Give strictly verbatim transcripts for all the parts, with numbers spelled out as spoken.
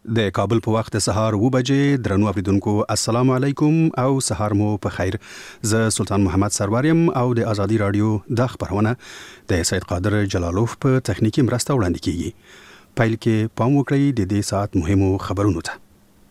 د کابل په وخت سهار و بجې درنو اوریدونکو السلام علیکم او سهار مو په خیر. زه سلطان محمد سروریم او د ازادي رادیو د خبرونه د سید قادر جلالوف په تخنیکی مرسته وړاندې کیږي. پایل کې پام وکړئ د دې ساعت مهمو خبرونو ته.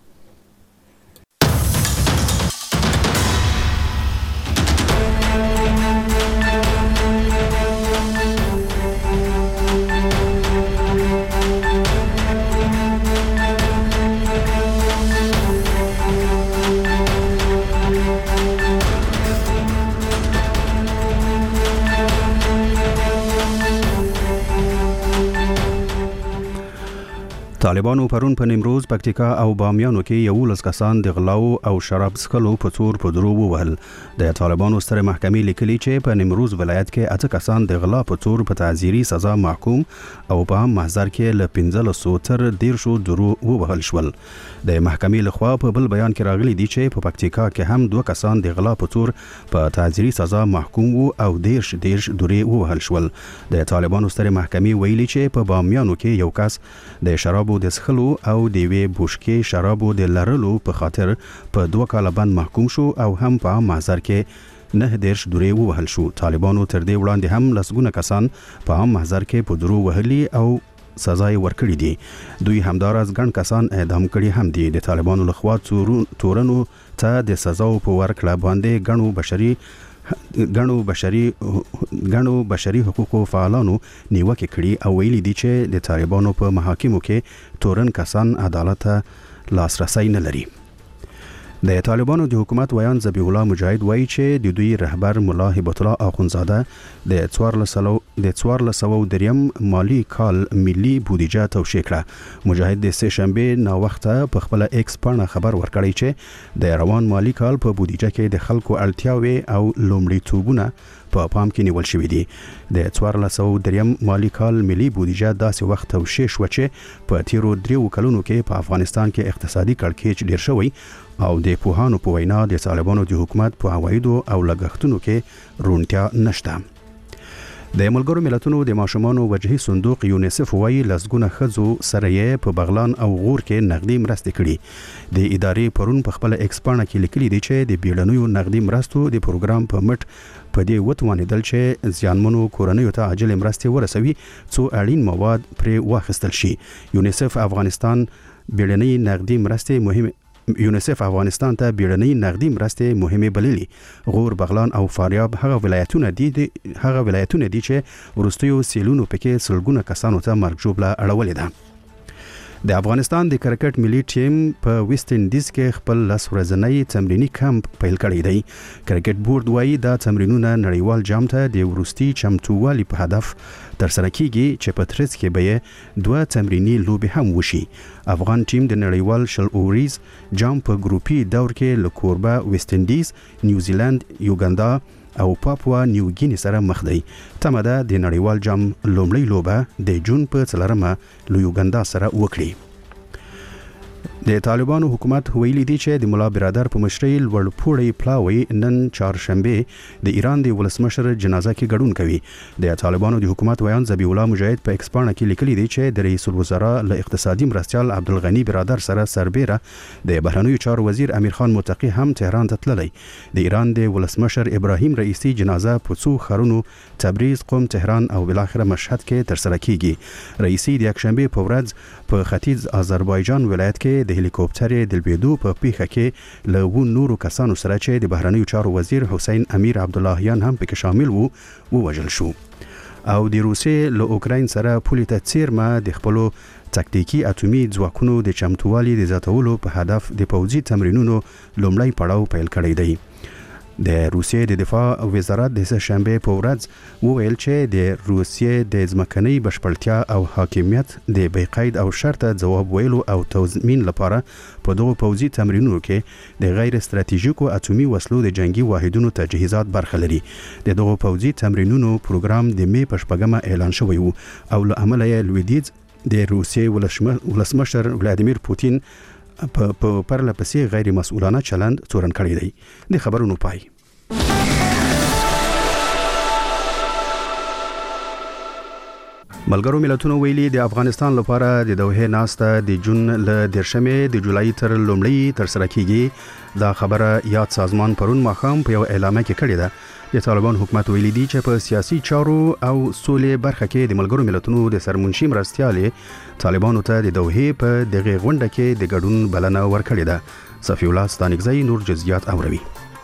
طالبانو پرون په نیمروز، پکتیکا او بامیانو کې یولس کسان د غلاو او شراب څښلو په تور په درو ووهل. د طالبانو ستره محکمې لیکلي چې په نیمروز ولایت کې اته کسان د غلا په تور په تعزیري سزا محکوم او په عام محضر کې له پنځلسو تر دیرشو درو ووهل شول. د محکمې لخوا په بل بیان کې راغلي دي چې په پکتیکا کې هم دوه کسان د غلا په تور په تعزیري سزا محکوم وو او دیرش دیرش درې ووهل شول. د طالبانو ستره محکمې ویلي چې په بامیانو کې یو کس د شرابو د څښلو او د یوې بوشکې شرابو د لرلو په خاطر په دوه کاله بند محکوم شو او هم په عام محضر کې نه دیرش درې ووهل شو. طالبانو تر دې وړاندې هم لسګونه کسان په عام محضر کې په درو وهلي او سزا یې ورکړي دي. دوی همداراز ګڼ کسان اعدام کړي هم دي. د طالبانو لخوا تورنو ته د سزاو په ورکړه باندې ګڼو بشري ګڼو بشري ګڼو بشري حقوقو فعالانو نیوکه کړي او ویلي دي چې د طالبانو په محاکمو کې تورن کسان عدالت لاسرسي نه لري. د طالبانو د حکومت ویان ذبیح الله مجاهد وایي چې د دوی رهبر مولا هبت الله اخونزاده د څوارلس سوه دریم مالی کال ملي بودیجه توشیح کړه. مجاهد د سه شنبه نا وخته په خپل ایکس پاڼه خبر ورکړی چې د روان مالی کال په بودیجه کې د خلکو اړتیاوې او لومړیتوبونه په پام کې نیول شوی دي. د څوارلس سوه دریم مالی کال ملي بودیجه داسې وخت توشیح شو چې په تیرو دریو کلونو کې په افغانستان کې اقتصادي کړکېچ ډیر شوی او د پوهانو په وینا د طالبانو د حکومت په عوایدو او لګښتونو کې روڼتیا نشته. د ملګرو ملتونو د ماشومانو وجهي صندوق یونیسف وایي لسګونه ښځو سره یې په بغلان او غور کې نقدي مرستې کړي. د ادارې پرون په خپل ایکس پاڼه کې لیکلي دي چې د بیړنیو نقدي مرستو د پروګرام په مټ په دې وتوانېدل چې زیانمنو کورنیو ته عاجل مرستې ورسوي څو اړین مواد پرې واخیستل شي. یونیسف افغانستان بیړنۍ نقدي مرستې مهمه یونیسف افغانستان ته بیړنۍ نقدي مرستې مهمه بللي. غور، بغلان او فاریاب هغه ولایتونه دي هغه ولایتونه دي چې وروستیو سیلونو پکې سلګونه کسانو ته مرګ ژوبله اړولې ده. د افغانستان د کرکټ ملي ټیم په ویسټ انډیز کې خپل لس ورځنی تمرینی کمپ پیل کړی دی. کرکټ بورډ وایي دا تمرینونه نړیوال جام ته د وروستي چمتووالي په هدف ترسره کیږي چې په ترڅ کې به دوه تمرینی لوبې هم وشي. افغان ټیم د نړیوال شل اوریز جام په ګروپي دور کې له کوربه ویسټ انډیز، نیوزیلند، یوګاندا او پاپوا نیو ګینی سره مخ دی. تمه ده د نړیوال جام لومړی لوبه د جون په څلورمه له یوګاندا سره وکړي. د طالبانو حکومت ویلي دي چې د مولا برادر په مشرۍ لوړپوړی پلاوی نن چهارشنبه د ایران د ولسمشر جنازه کې ګډون کوي. د طالبانو د حکومت ویان ذبیح الله مجاهد په ایکس پاڼه کې لیکلي دي چې د رئیس الوزرا له اقتصادي مرستیال عبدالغنی برادر سره سربیره د بهرنیو چارو وزیر امیر خان متقی هم تهران ته تللی. د ایران د ولسمشر ابراهیم رئیسی جنازه په څو ښارونو تبریز، قم، تهران او بالاخره مشهد کې ترسره کیږي. رئیسی د یکشنبه په ورځ په ختیځ آذربایجان ولایت کې د هلیکوپټر د لویدو په پیښه کې له و نورو کسانو سره چې د بهرنیو چارو وزیر حسین امیر عبداللهیان هم پکې شامل وو ووژل شو. او د روسیې له اوکراین سره پولې ته څیرمه د خپلو تکتیکي اټومي ځواکونو د چمتووالي د زیاتولو په هدف د پوځي تمرینونو لومړی پړاو پیل کړی دی. د روسیې د دفاع وزارت د سه شنبه په ورځ وویل چې د روسیې د ځمکنۍ بشپړتیا او حاکمیت د بېقید او شرطه ځواب ویلو او تضمین لپاره په دغو پوځي تمرینونو کې د غیر استراتیژیکو اټومي وسلو د جنگي واحدونو تجهیزات برخه لري. د دغو پوځي تمرینونو پروګرام د می په شپږمه اعلان شوی و او له امله یې لویدیځ د روسیې ولسمشر ولادیمیر پوتین په پرله پسې غیر مسؤلانه چلند تورن کړی دی. د خبرونو پای. ملګرو ملتونو ویلي د افغانستان لپاره د دوحه ناسته د جون له دیرشمې د جولای تر لومړۍ تر سره کیږي. دا خبره یاد سازمان پرون ماښام په یو اعلامیه کې کړې ده. د طالبان حکومت ویلي دی چې په سیاسي چارو او سولې برخه کې د ملګرو ملتونو د سرمنشي مرستیالې طالبانو ته د دوحه په دغه غونډه کې د ګډون بلنه ورکړې ده. صفی الله ستانکزی نور جزئیات اوروي.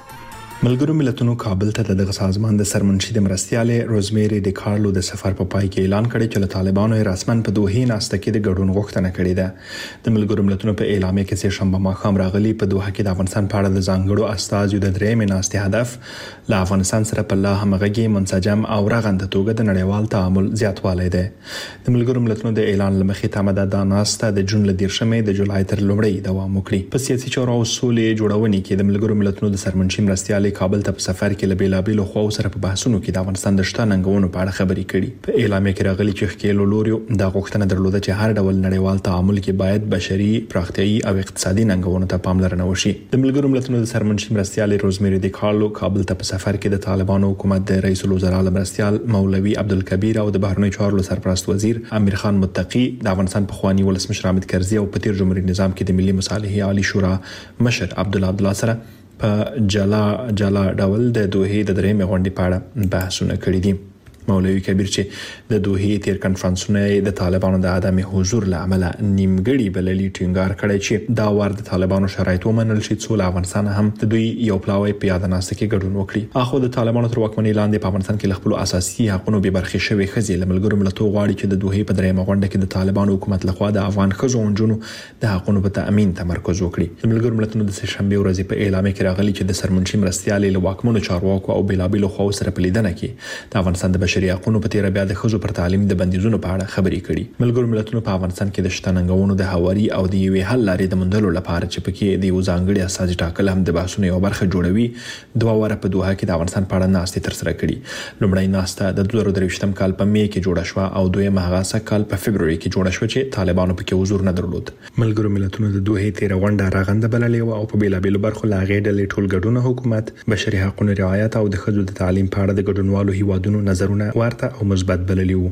ملګرو ملتونو کابل ته دغه سازمان د سرمنشي د مرستیالې روزمیری ډی کارلو د سفر په پای کې اعلان کړی چې له طالبانو رسمن په دوحه ناسته کې د ګډون غوښتنه کړې ده. د ملګرو ملتونو په اعلامیه کې چې شنبه ماښام راغلي په دوحه کې د افغانستان په اړه د ځانګړو استازو د درېمې ناستې هدف له افغانستان سره په لا همغږي منسجم او رغنده توګه د نړیوال تعامل زیاتوالی دی. د ملګرو ملتونو د اعلان لمخې تمه ده د ناسته د جون له دیرشمې د جولای تر لومړۍ دوام وکړي. په سیاسي چارو او سولې جوړونې کې د ملګرو ملتونو د سرمنشي مرستیالې کابل ته په سفر کې له بیلابیلو خواو سره په بحثونو کې د افغانستان د شته ننګونو په اړه خبرې کړي. په اعلامیه کې راغلي چې ښکېلو لوري د غوښتنه درلوده چې هر ډول نړیوال تعامل کې باید بشري، پراختیایي او اقتصادي ننګونو ته پاملرنه وشي. د ملګرو ملتونو د سرمنشي مرستیالې روزمیری ډی کارلو کابل ته په سفر کې د طالبانو حکومت د رئیس الوزرا مرستیال مولوي عبدالکبیر او د بهرنیو چارو سرپرست وزیر امیر خان متقی، د افغانستان پخوانی ولسمشر حامد کرزي او په تیر جمهوریت نظام کې د ملي مصالحې عالی شورا مشر عبدالله عبدالله سره په جلا جلا ډول د دوحه د درېمې غونډې په اړه بحثونه کړي دي. مولوي کبیر چې د دوحه تیر کنفرانسونه د طالبانو د عدم حضور له امله نیمګړي بللي ټینګار کړی چې دا وار د طالبانو شرایط ومنل شي څو افغانستان هم د دوی یو پلاوی په یاد ناسته کې ګډون وکړي. اخو د طالبانو تر واکمنۍ لاندې په افغانستان کې خپل اساسي حقوقو به برخې شوی خزي له ملګرو ملتونو غواړي چې د دوحه په درېمه غونډه کې د طالبانو حکومت لخوا د افغان ښځو او نجونو د حقوقو په تامین تمرکز وکړي. د ملګرو ملتونو د شنبه ورځې په اعلامیه کې راغلي چې د سرمنشي مرستیالې له واکمنو چارواکو او بیلابیلو خواو سره په لیدنه کې د افغانستان د بشري حقوقو په تیر بیا د ښځو پر تعلیم د بندیزونو په اړه خبرې کړي. ملګرو ملتونو په افغانستان کې د شته ننګونو د هواري او د یوې حل لارې د موندلو لپاره چې پکې د یو ځانګړي اساسي ټاکل هم د بحثونو یو برخه جوړوي دوه واره په دوحه کې د افغانستان په اړه ناستې تر سره کړي. لومړی ناسته د دوه زره درویشتم کال په می کې جوړه شوه او دویمه هغه کال په فبروري کې جوړه شوه چې طالبانو پکې حضور نه درلود. ملګرو ملتونو د دوحه تیر غونډه راغنده بللې او په بیلابیلو برخو لاغې ډلې ټول ګډون حکومت، بشري حقوقو رعایت او د ښځو د تعلیم په اړه د ګډونوالو هیوادونو نظرونه ورته او مثبت بللي وو.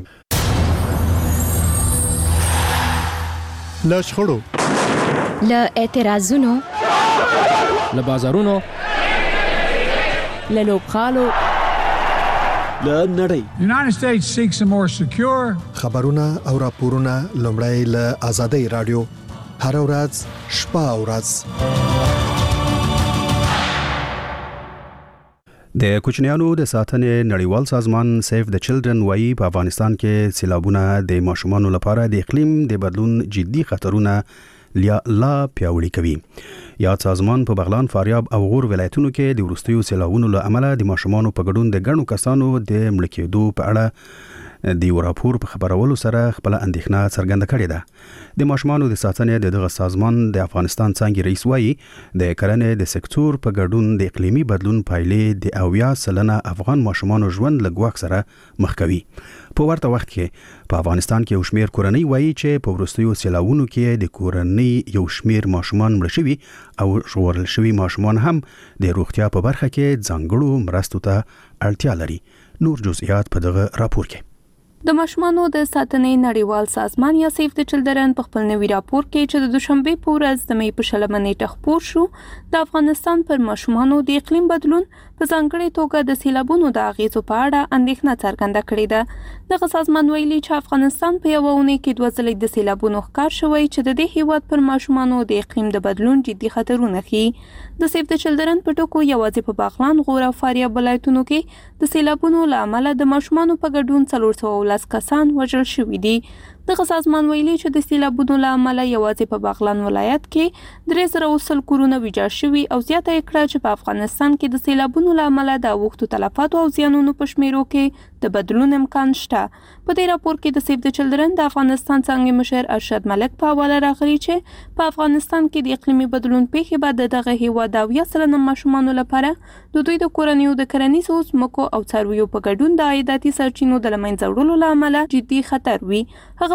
له شخړو، له اعتراضونو، له بازارونو، له لوبغالو، له نړۍ. The United States seeks a more secure خبرونه او راپورونه لومړی له آزادۍ رادیو هر ورځ شپه او ورځ. د کوچنیانو د ساتنې نړیوال سازمان سیف د چلډرن وايي په افغانستان کې سیلابونه د ماشومانو لپاره د اقلیم د بدلون جدي خطرونه لا پیاوړي کوي. یاد سازمان په بغلان، فاریاب او غور ولایتونو کې د وروستیو سیلابونو له امله د ماشومانو په ګډون د ګڼو کسانو د مړه کېدو په اړه د یو راپور په خبرولو سره خپل اندېښنه څرګنده کړې ده. د ماشومانو د ساتنې د دغه سازمان د افغانستان څانګې رئیس وايي د کرنې د سکتور په ګډون د اقلیمي بدلون پایلې د اویا سلنه افغان ماشومانو ژوند له ګواښ سره مخ کوي. په ورته وخت کې په افغانستان کې یو شمېر کورنۍ وايي چې په وروستیو سیلابونو کې د کورنۍ یو شمېر ماشومان مړه شوي او ژغورل شوي ماشومان هم د روغتیا په برخه کې ځانګړو مرستو ته اړتیا لري. نور جزئیات په دغه راپور کې. د ماشومانو د ساتنې نړیوال سازمان یا سیف د چلډرن په خپل نوي راپور کې چې د دوشنبه په ورځ د مې په شلمه نیټه خپور شو د افغانستان پر ماشومانو د اقلیم بدلون په ځانګړې توګه د سیلابونو د اغیزو په اړه اندېښنه څرګنده کړې ده. دغه سازمان ویلي چې افغانستان په یوه اونۍ کې دوه ځلې د سیلابونو ښکار شوی چې د دې هیواد پر ماشومانو د اقلیم د بدلون جدي خطرونه ښيي. د سیف د چلډرن په ټکو یوازې په بغلان، غور او فاریاب ولایتونو کې د سیلابونو له امله د ماشومانو په ګډون څلور سوه ولس کسان وژل شوي دي. دغه سازمان ویلي چې د سیلابونو له امله یوازې په بغلان ولایت کې درې زره وسل کورونه ویجاړ شوي او زیاته یې کړه چې په افغانستان کې د سیلابونو له امله د اوښتو تلفاتو او زیانونو په شمیرو کې د بدلون امکان شته. په دې راپور کې د سیف د چلډرن د افغانستان څانګې مشر ارشد ملک په حواله راغلي چې په افغانستان کې د اقلیمي بدلون پیښې به د دغه هیواد د اویا سلنه ماشومانو لپاره د دوی د کورنیو د کرنیزو ځمکو او څارویو په ګډون د عایداتي سرچینو د له منځه وړلو له امله جدي خطر وي. هغه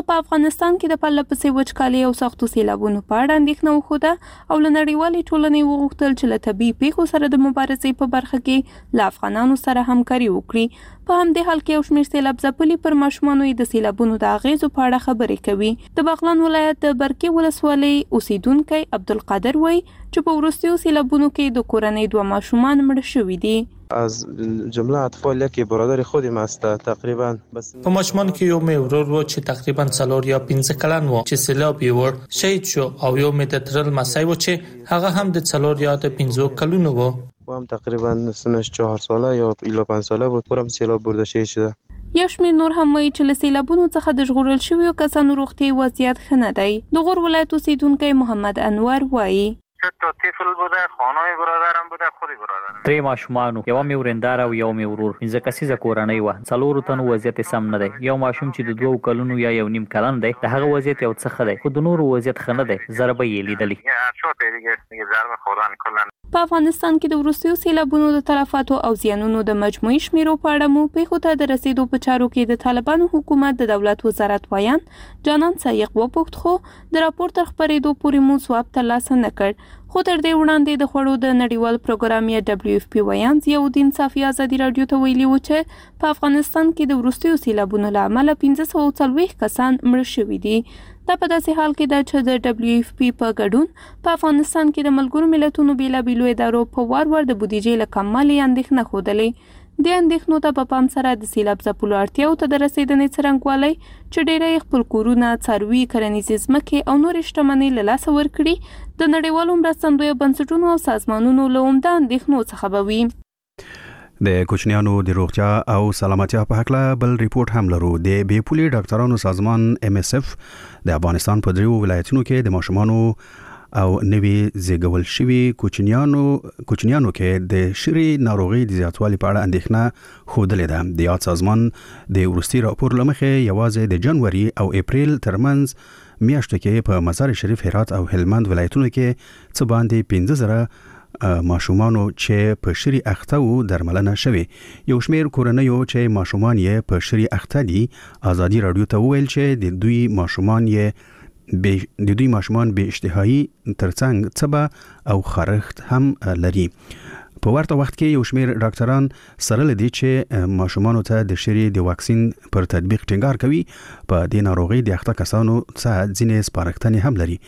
هغه په افغانستان کې د پرله پسې وچکالۍ او سختو سیلابونو په اړه اندېښنه وښوده او له نړیوالې ټولنې وغوښتل چې له طبیعي پیښو سره د مبارزې په برخه کې له افغانانو سره همکاري وکړي. په همدې حال کې یو شمېر سیلاب ځپلي پر ماشومانو د سیلابونو د اغیزو په اړه خبرې کوي. د بغلان ولایت د برکي ولسوالۍ اوسیدونکی عبدالقادر وایي چې په وروستیو سیلابونو کې د کورنۍ دوه ماشومان مړه شوي دي. از جمله اطفال یکی برادر خودم است تقریبا. په ماشومان کې یو مې ورور و چې تقریبا څلور یا پنځه کلن و چې سیلاب یې ور شهید شو او یو مې د ترل مسای و چې هغه هم د څلور یا د پنځو کلونو و. و هم تقریبا سنش چهار ساله یا الی پنج ساله بود پرم سیلاب برده شهید شده. یو شمېر نور هم وایي چې له سیلابونو څخه د ژغورل شویو کسانو روغتیایي وضعیت ښه نه دی. د غور ولایت اوسیدونکی محمد انور وایي تا طفل بوده، خانه برادرم بوده، خود برادرم. درې ماشومانو، یو مې ورندار او یو مې ورور. پنځه کسیزه کورنۍ وه. څلورو تنو وضعیت سم نه دی. یو ماشوم چې د دوو کلونو یا یو نیم کلن دی، د هغه وضعیت یو څه ښه دی، خو د نورو وضعیت ښه نه دی. ضربه یې لیدلې. په افغانستان کې د وروستیو سیلابونو د تلفاتو او زیانونو د مجموعي شمیرو په اړه مو پیښو ته د رسیدو په چارو کې د طالبانو حکومت د دولت وزارت وایان جانان سایق وپوښت، خو د راپور تر خپرېدو پورې مو ځواب ترلاسه نه کړ. خو تر دې وړاندې د خوړو د نړیوال پروګرام یا دبلیو اف پی وایان ضیاءالدین صافي ازادي رادیو ته ویلي و چې په افغانستان کې د وروستیو سیلابونو له امله پنځه سوه او څلوېښت کسان مړه شوي دي. دا په داسې حال کې ده چې د دبلیو اف پی په ګډون په افغانستان کې د ملګرو ملتونو بېلابېلو ادارو په وار وار د بودیجې له کموالي اندېښنه ښودلې. د اندېښنو ته په پام سره د سیلاب ځپلو اړتیاو ته د رسېدنې څرنګوالی چې ډېری خپل کورونه، څاروي، کرنیزې ځمکې او نورې شتمنۍ له لاسه ورکړي د نړیوالو مرستندویو بنسټونو او سازمانونو له عمده اندېښنو څخه به وي. د کوچنیانو د روغتیا او سلامتیا په هکله بل ریپورت هم لرو. د بې پولې ډاکټرانو سازمان ام اس اف د افغانستان په دریو ولایتونو کې د ماشومانو او نوي زیږول شوي کوچنیانو کوچنیانو کې د شری ناروغي د زیاتوالي په اړه اندېښنه ښودلې ده. د یاد سازمان د وروستي راپور له مخې یوازې د جنوري او اپریل ترمنځ میاشتو کې په مزار شریف، هرات او هلمند ولایتونو کې څه باندې پنځه زره ماشومانو چې په شری اخته وو درملنه شوي. یو شمېر کورنیو چې ماشومان یې په شری اخته دي ازادي رادیو ته وویل چې د دوی ماشومان یې د دوی ماشومان به اشتهایی ترڅنګ څبه او خارښت هم لري. په ورته وخت کې یو شمېر ډاکټران سره لدی چې ماشومانو ته د شری د واکسین پر تطبیق ټینګار کوي. په دې ناروغي د اخته کسانو څخه ځینې سپارښتنې هم لري.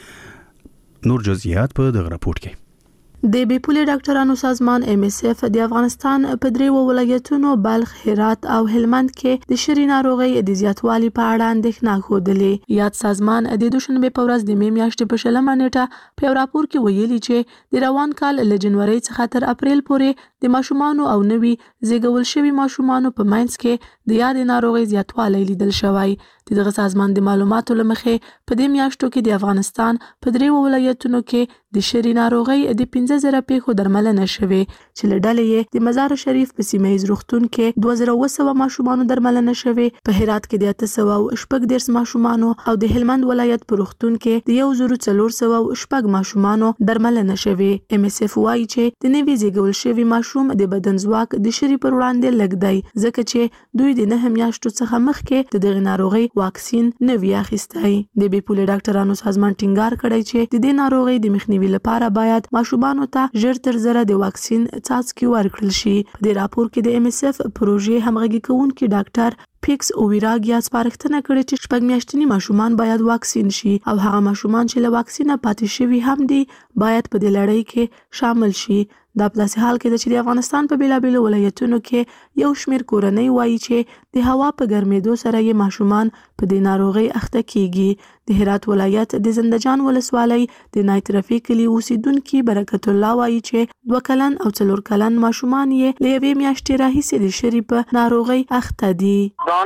نور جزئیات په دغه راپور کې. د بې پولې ډاکټرانو سازمان ام اس اف د افغانستان په دریو ولایتونو بلخ، هرات او هلمند کې د شری ناروغي د زیاتوالي په اړه اندېښنه ښودلې. یاد سازمان د دوشنبه په ورځ د مې میاشتې په شلمه نیټه په راپور کې ویلي چې د روان کال له جنوري څخه تر اپریل پورې د ماشومانو او نوي زیږول شوي ماشومانو په منځ کې د یاد ناروغي زیاتوالی لیدل شوی. د دغه سازمان د معلوماتو له مخې په دې میاشتو کې د افغانستان په دریو ولایتونو کې د شری ناروغي د پنځه زره پیښو درملنه شوې چې له ډلې یې د مزار شریف په سیمه ییز روغتون کې دوه زره اوه سوه ماشومانو درملنه شوې، په هرات کې د اته سوه او شپږ دېرش ماشومانو او د هلمند ولایت په روغتون کې د یو زرو څلور سوه او شپږ ماشومانو درملنه شوې. ام اس اف وایي چې د نوي زیږول شوي ماشوم د بدن ځواک د شری پر وړاندې لږ دی، ځکه چې دوی د نهه میاشتو څخه مخکې د دغه ناروغي واکسین نه وی اخیستی. د بې پولې ډاکټرانو سازمان ټینګار کړی چې د دې ناروغي د مخنیوي لپاره باید ماشومانو ته ژر تر ژره د واکسین څاڅکي ورکړل شي. په دې راپور کې د ام اس اف پروژې همغږي کوونکي ډاکټر پیکس اوویراګیا سپارښتنه کړې چې شپږ میاشتني ماشومان باید واکسین شي او هغه ماشومان چې له واکسینه پاتې شوي هم دي باید په دې لړۍ کې شامل شي. دا په داسې حال کې ده چې د افغانستان په بیلابیلو ولایتونو کې یو شمېر کورنۍ وایي چې د هوا په ګرمېدو سره یې ماشومان په دې ناروغۍ اخته کیږي. د هرات ولایت د زندجان ولسوالۍ د نایترفي کلي اوسیدونکي برکت الله وایي چې دوه کلن او څلور کلن ماشومان یې له یوې میاشتې راهیسې د شری په ناروغۍ اخته دي.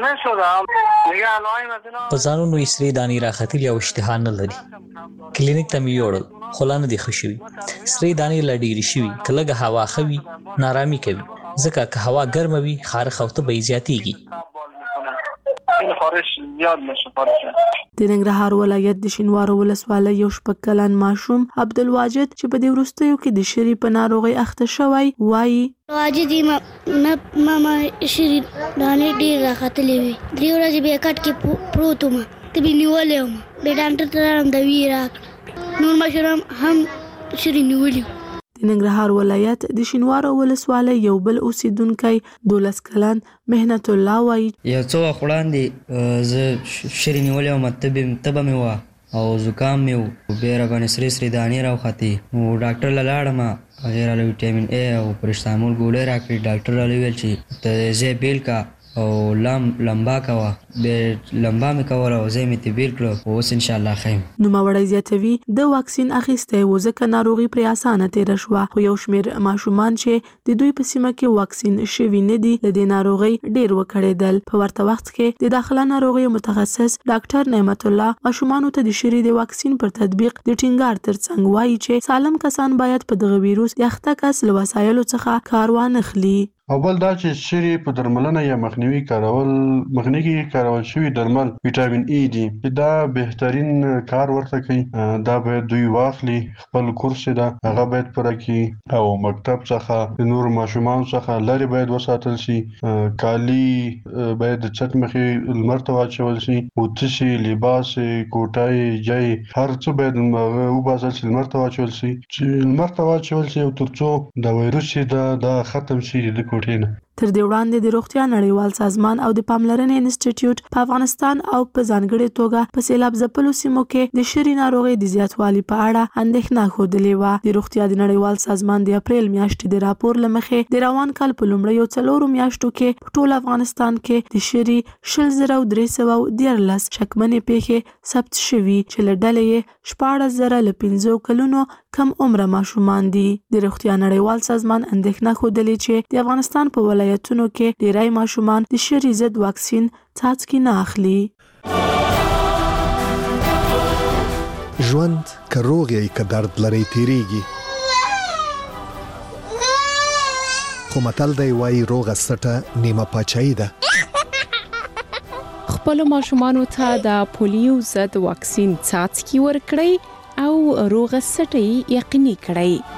په ځانونو یې سرې دانې راختلي او اشتها نه لري. کلینیک ته مې یوړل خو لا نه دي ښه شوي. سرې دانې لا ډېرې شوي، که لږه هوا ښه وي نارامي کوي، ځکه که هوا ګرمه وي خارښ او تبه یې زیاتېږي. د ننګرهار ولایت د شینوارو ولسوالۍ یو شپږ کلن ماشوم عبدالواجد چې په دې وروستیو کې د شری په ناروغۍ اخته شوی وایي واجد ما ما شری دانې ډېرې راختلې وې، درې ورځې به یې کټ کې پروت وم تبي نیولم به ډاکټر ته هم د ویراک نور مشرم هم شری نیولیو. د ننګرهار ولایت د شینوارو ولسوالۍ یو بل اوسیدونکی دولس کلن مهنت الله وایي یو څو وړاندې زه شری نیولې وم تبه مې وه او زکام مې و بیا راباندې سرې سرې دانې راوختې نو ډاکټر له لاړم هغې راله ویټامین ای او پرسټامول ګولۍ راکړې ډاکټر راله ویل چې ته ځای بیل کا او لم لمبا کوه بیا لمبا مې کوله او ځای مې ترې بیل کړه خو اوس انشاءالله ښه یم. نوموړی زیاتوي د واکسین اخیستی و ځکه ناروغي پرې اسانه تېره شوه خو یو شمېر ماشومان چې د دوی په سیمه کې واکسین شوي نه دي له دې ناروغۍ ډېر وکړېدل. په ورته وخت کې د داخله ناروغیو متخصص ډاکټر نعمت الله ماشومانو ته د شري د واکسین پر تطبیق د ټینګار ترڅنګ وایي چې سالم کسان باید په دغه ویروس د اخته کس له وسایلو څخه کار وانخلي. او بل دا چې شری په درملنه یا مخنیوي کارول مخنیوي کارول شوی درمل ویټامین ای دي چې دا بهترین کار ورته کوي. دا باید دوی واخلي خپل کورس دا هغه باید پوره کړي او مکتب څخه نور ماشومان څخه لري باید وساتل شي. کالی باید د چت مخې لمر ته واچول شي او تشي لباس کوټای جای هر څه باید وباسل شي لمر ته واچول شي چې لمر ته واچول شي او ترڅو دا وایروس دا دا ختم شي د کوټې نه. تر دې وړاندې د روغتیا نړیوال سازمان او د پاملرنې انسټیټیوټ په افغانستان او په ځانګړې توګه په سیلاب ځپلو سیمو کې د شري ناروغۍ د زیاتوالي په اړه اندېښنه ښودلې وه. د روغتیا د نړیوال سازمان د اپریل میاشتې د راپور له مخې د روان کال په لومړیو څلورو میاشتو کې په ټول افغانستان کې د شري شل زره درې سوه دیارلس شکمنې پیښې ثبت شوي چې له ډلې یې شپاړس زره له پنځو کلونو کم عمره ماشومان دي. د روغتیا نړیوال سازمان اندېښنه ښودلې چې د افغانستان په ولایتونو کې ډیری ماشومان د شري ضد واکسین څاڅکي نه اخلي. ژوند که روغ یې که درد لري تیریږي خو متل دی وایي روغه سټه نیمه پاچاهي ده. خپلو ماشومانو ته د پولیو ضد واکسین څاڅکي ورکړئ او روغه سټه یقیني کړئ.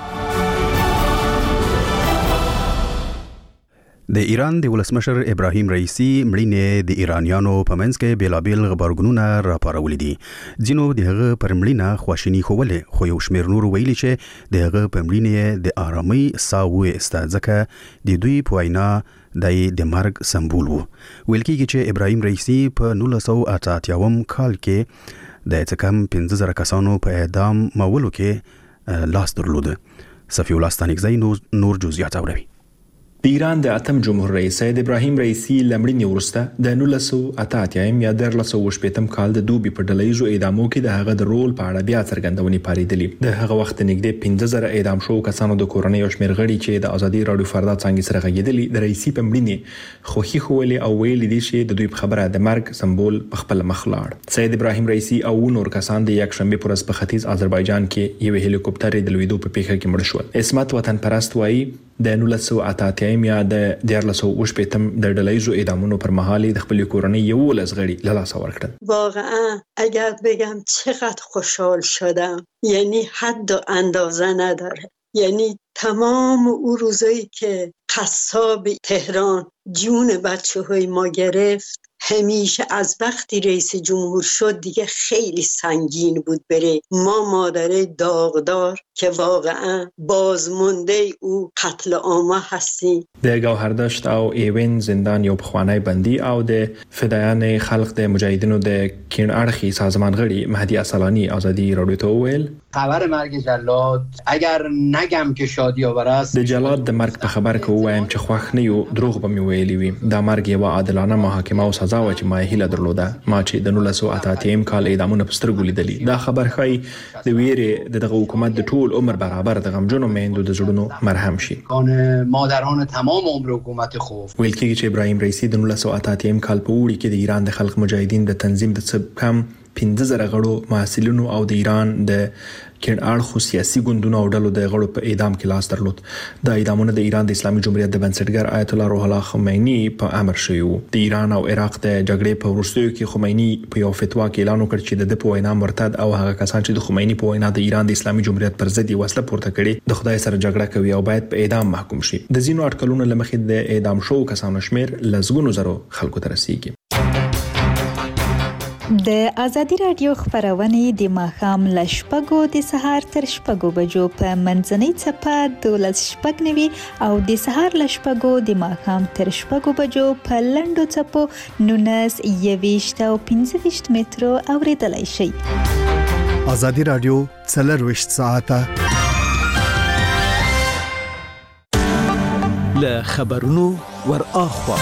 د ایران د ولسمشر ابراهیم رئیسی مړینې د ایرانیانو په منځ کې بیلابیل غبرګونونه راپارولي دي. ځینو د هغه پر مړینه خواشیني ښولې خو یو شمېر نور ویلي چې د هغه په مړینې د آرامۍ ساه وایسته ځکه د دوی په وینا دی د مرګ سمبول وو. ویل کېږي چې ابراهیم رئیسی په نولس سوه اته اتیاوم کال کې د څه کم پنځه زره کسانو په اعدام مولو کې لاس درلوده. صفی الله ستانکزی نور جزئیات اوري. د ایران د اتم جمهور رئیس سید ابراهیم رئیسی لمړینې وروسته د نولس سوه اته اتیایم یا دیارلس سوه شپېتم کال د دوبي په ډلهییزو اعدامو کې د هغه د رول په اړه بیا څرګندونې پارېدلې. د هغه وخت نږدې پنځه زره اعدام شوو کسانو د کورنۍ او شمېر غړي چې د ازادي راډیو فردا څانګې سره غږېدلي د رئیسی په مړینې خوښي ښولې او ویلي دي چې د دوی په خبره د مرګ سمبول په خپل مخ لاړ. سید ابراهیم رئیسی او نور کسان د یکشنبه پر ورځ په ختیځ آذربایجان کې یو هلیکوپټر د لویدو په پیښه کې مړ شول. عصمت وطن پرست وایي د نولس سوه اته اتیایم یا د دیارلس سوه شپېتم د ډلهییزو اعدامونو پر مهال د خپل کورنۍ یولس غړي له لاسه ورکړل. واقعا اگر بگم چقدر خوشحال شدم یعنی حد و اندازه نداره. یعنی تمام اون روزایی که قصاب تهران جون بچه های ما گرفت همیشه از وقتی رئیس جمهور شد دیگه خیلی سنگین بود بره ما مادره داغدار که واقعا بازمونده او قتل عامه هستیم. د گوهردشت او ایوین زندان یو پخوانی بندي او د فدایان خلق د مجاهدینو د کین اړخي سازمان غړي مهدی اصلانی ازادي راډیو ته ویل خبر مرگ جلاد اگر نگم که شادی آور است. د جلاد د مرګ په خبر کې وایم چې خوښ نه یو دروغ به مې ویلي وي. دا مرګ یو عادلانه محاکمه او سزا و چې ما هیله درلوده. ما چې د نولس سوه اته اتیایم کال اعدامونه په سترګو لیدلي. دا خبر ښایي د ویرې د دغه حکومت د ټول عمر برابر د غمجنو میندو د زړونو مرهم شي. مادران تمام عمر حکومت خوف. ویل کېږي چې ابراهیم رئیسی د نولس سوه اته اتیایم کال په اوړي کې د ایران د خلق مجاهدین د تنظیم د څه کم پنځه زره غړو محصلینو او د ایران د کین اړخو سیاسي ګوندونو او ډلو د غړو په اعدام کې لاس درلود. د اعدامونو د ایران د اسلامي جمهوریت د بنسټګر آیت الله روح الله خمینی په امر شوی وو. د ایران او عراق د جګړې په وروستیو کې خمینی په یو فتوا کې اعلان وکړ چې د په وینا مرتد او هغه کسان چې د خمینی په وینا د ایران د اسلامي جمهوریت پر ضد وسله پورته کړي د خدای سره جګړه کوي او باید په اعدام محکوم شي. د ځینو اټکلونو لمخې د اعدام شوو کسانو شمیر لزګونو زرو خلکو ته رسیږي. د ازادي رادیو خبرونه د ماښام له شپږو د سهار تر شپږو بجو په منځنۍ چپه دولس شپږ نوي او د سهار له شپږو د ماښام تر شپږو بجو په لنډو چپو نونس یويشت او پنځه ویشت مترو اوریدلای شئ. ازادي رادیو څلرویشت ساعته له خبرونو ور اخوا.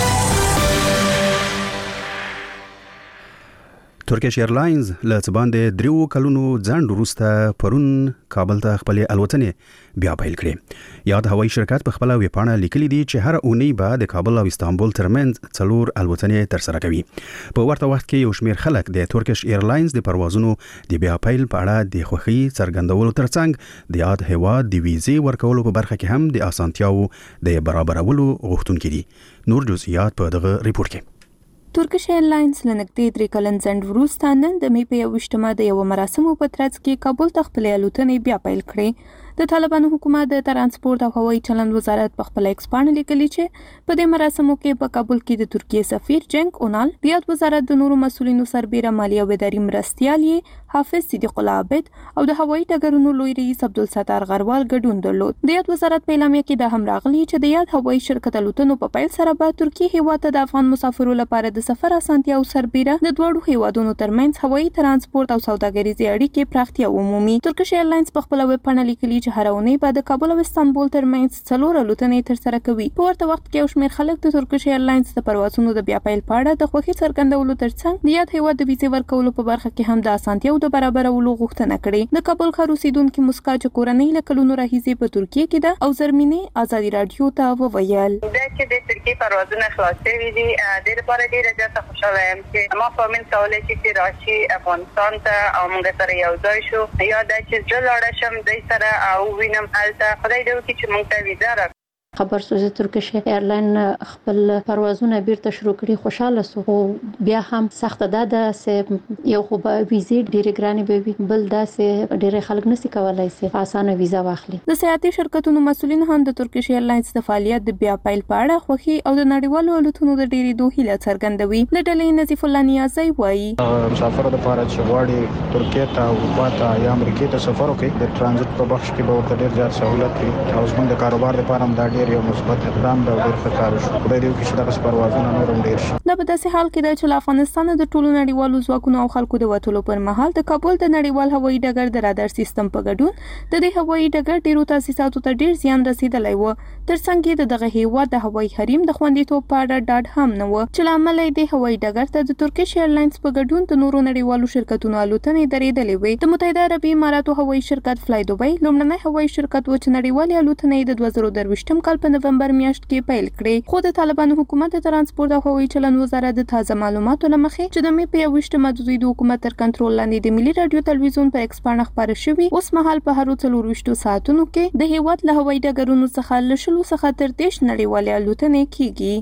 ترکیش ایرلاینز له څه باندې دریو کلونو ځنډ وروسته پرون کابل ته خپلې الوتنې بیا پیل کړې. یاد هوایي شرکت په خپله ویبپاڼه لیکلي دي چې هر اونۍ به د کابل او استانبول ترمنځ څلور الوتنې ترسره کوي. په ورته وخت کې یو شمېر خلک د ترکیش ایرلاینز د پروازونو د بیا پیل په اړه د خوښۍ څرګندولو ترڅنګ د یاد هیواد د ویزې ورکولو په برخه کې هم د اسانتیاو د برابرولو غوښتونکي دي. نور جزئیات په دغه ریپورت کې. ترکیش ایرلاینز لنګدې درې کلن ځنډ وروسته نن د مې په یوویشتمه د یو مراسمو په ترڅ کې کابل ته خپلې الوتنې بیا پیل کړې. د طالبانو حکومت د ترانسپورت او هوایي چلند وزارت په خپل ایکس باندې لیکلي چې په دې مراسمو کې په کابل کې د ترکیه سفیر جنګ اونال، د یاد وزارت د نورو مسولینو سربېره مالی او اداري مرستیال حافظ صدیق الله عابد او د هوایي ډګرونو لوی رئیس عبدالستار غروال ګډون درلود. د یاد وزارت په اعلامیه کې دا هم راغلي چې د یاد هوایي شرکت الوتنو په پیل سره به ترکیه هیواد ته د افغان مسافرو لپاره د سفر اسانتیا او سربېره د دوړو هیوادونو ترمنځ هوایي ترانسپورت او سوداګریزي اړیکې پراختیا ومومي. ترکیش ایرلاینز په خپل ویبپاڼه لیکلي چې هر اونۍ به د کابل او استانبول ترمنځ څلور الوتنې ترسره کوي. په ورته وخت کې یو شمېر خلک د ترکیش ایرلاینز د پروازونو د بیا پیل په اړه د خوښۍ څرګندولو ترڅنګ د یاد هیواد د ویزې ورکولو په برخه کې هم د اسانتیاو د برابرولو غوښتنه کړې. د کابل ښار اوسیدونکي مسکا چې کورنۍ له کلونو راهیسې په ترکیه کې ده او زرمینې ازادي رادیو ته وویل دا چې د ترکیه پروازونه خلاص شوي دي د لپاره ډېره زیاته خوشاله یم چې ما په من کولای شي چې راشي افغانستان ته او موږ سره یو ځای شو یا دا چې زه لاړه شم دوی سره او وینم هلته خدای دې وکړي چې موږ ته ویزه راکړي. خبر سوزه ترکیش ایرلاین خپل پروازونه بیرته شروع کړي خوشاله سو خو بیا هم سخت ده ده سه یو خو به ویزې ډېرې ګرانې به وي بل دا سه ډېرې خلک نشي کولای سي اسانه ویزه واخلي. د سیاحتي شرکتونو مسولین هم د ترکیش ایرلاینز د فعالیت د بیا پیل په اړه خوښي او د نړیوالو الوتنو د ډېرېدو هیله څرګندوي. له ډلې نظیف الله نیازی وایي مسافر لپاره چې غواړي ترکیه ته او اروپا ته یا امریکا ته سفر وکړي د ترانزیت په بخش کې به ورته ډېر زیات سہولت وي او زموږ د کاروبار لپاره هم دا ډېر یو مثبت اقدام دی او ډېر ښه کار وشو. خدای دې وکړي چې دغسې پروازونه نور هم ډېر شي. دا په داسې حال کې دی چې له افغانستانه د ټولو نړیوالو ځواکونو او خلکو د وتلو پر مهال د کابل د نړیوال هوایي ډګر د رادار سیستم په ګډون د دې هوایي ډګر ډېرو تاسیساتو ته ډېر زیان رسېدلی و. ترڅنګ یې د دغه هیواد د هوایي حریم د خوندیتوب په اړه ډاډ هم نه و چې له امله یې د هوایي ډګر ته د ترکیش ایرلاینز په ګډون د نورو نړیوالو شرکتونو الوتنې درېدلې وې. د متحده عربي اماراتو هوایي شرکت فلای دوبۍ لومړنی هوایي شرکت و چې نړیوالې الوتنې د دوه زره درویشتم کال په نومبر میاشت کې پیل کړې. خو د طالبانو حکومت د ترانسپورت او هوایي چلند وزارت د تازه معلوماتو له مخې چې د مې په یوویشتمه د دوی د حکومت تر کنټرول لاندې د ملي رادیو تلویزیون په ایکس پاڼه خپاره شوي اوس مهال په هرو څلورویشتو ساعتونو کې د هیواد له هوایي ډګرونو څخه له شلو څخه تر دېرش نړیوالې الوتنې کیږي.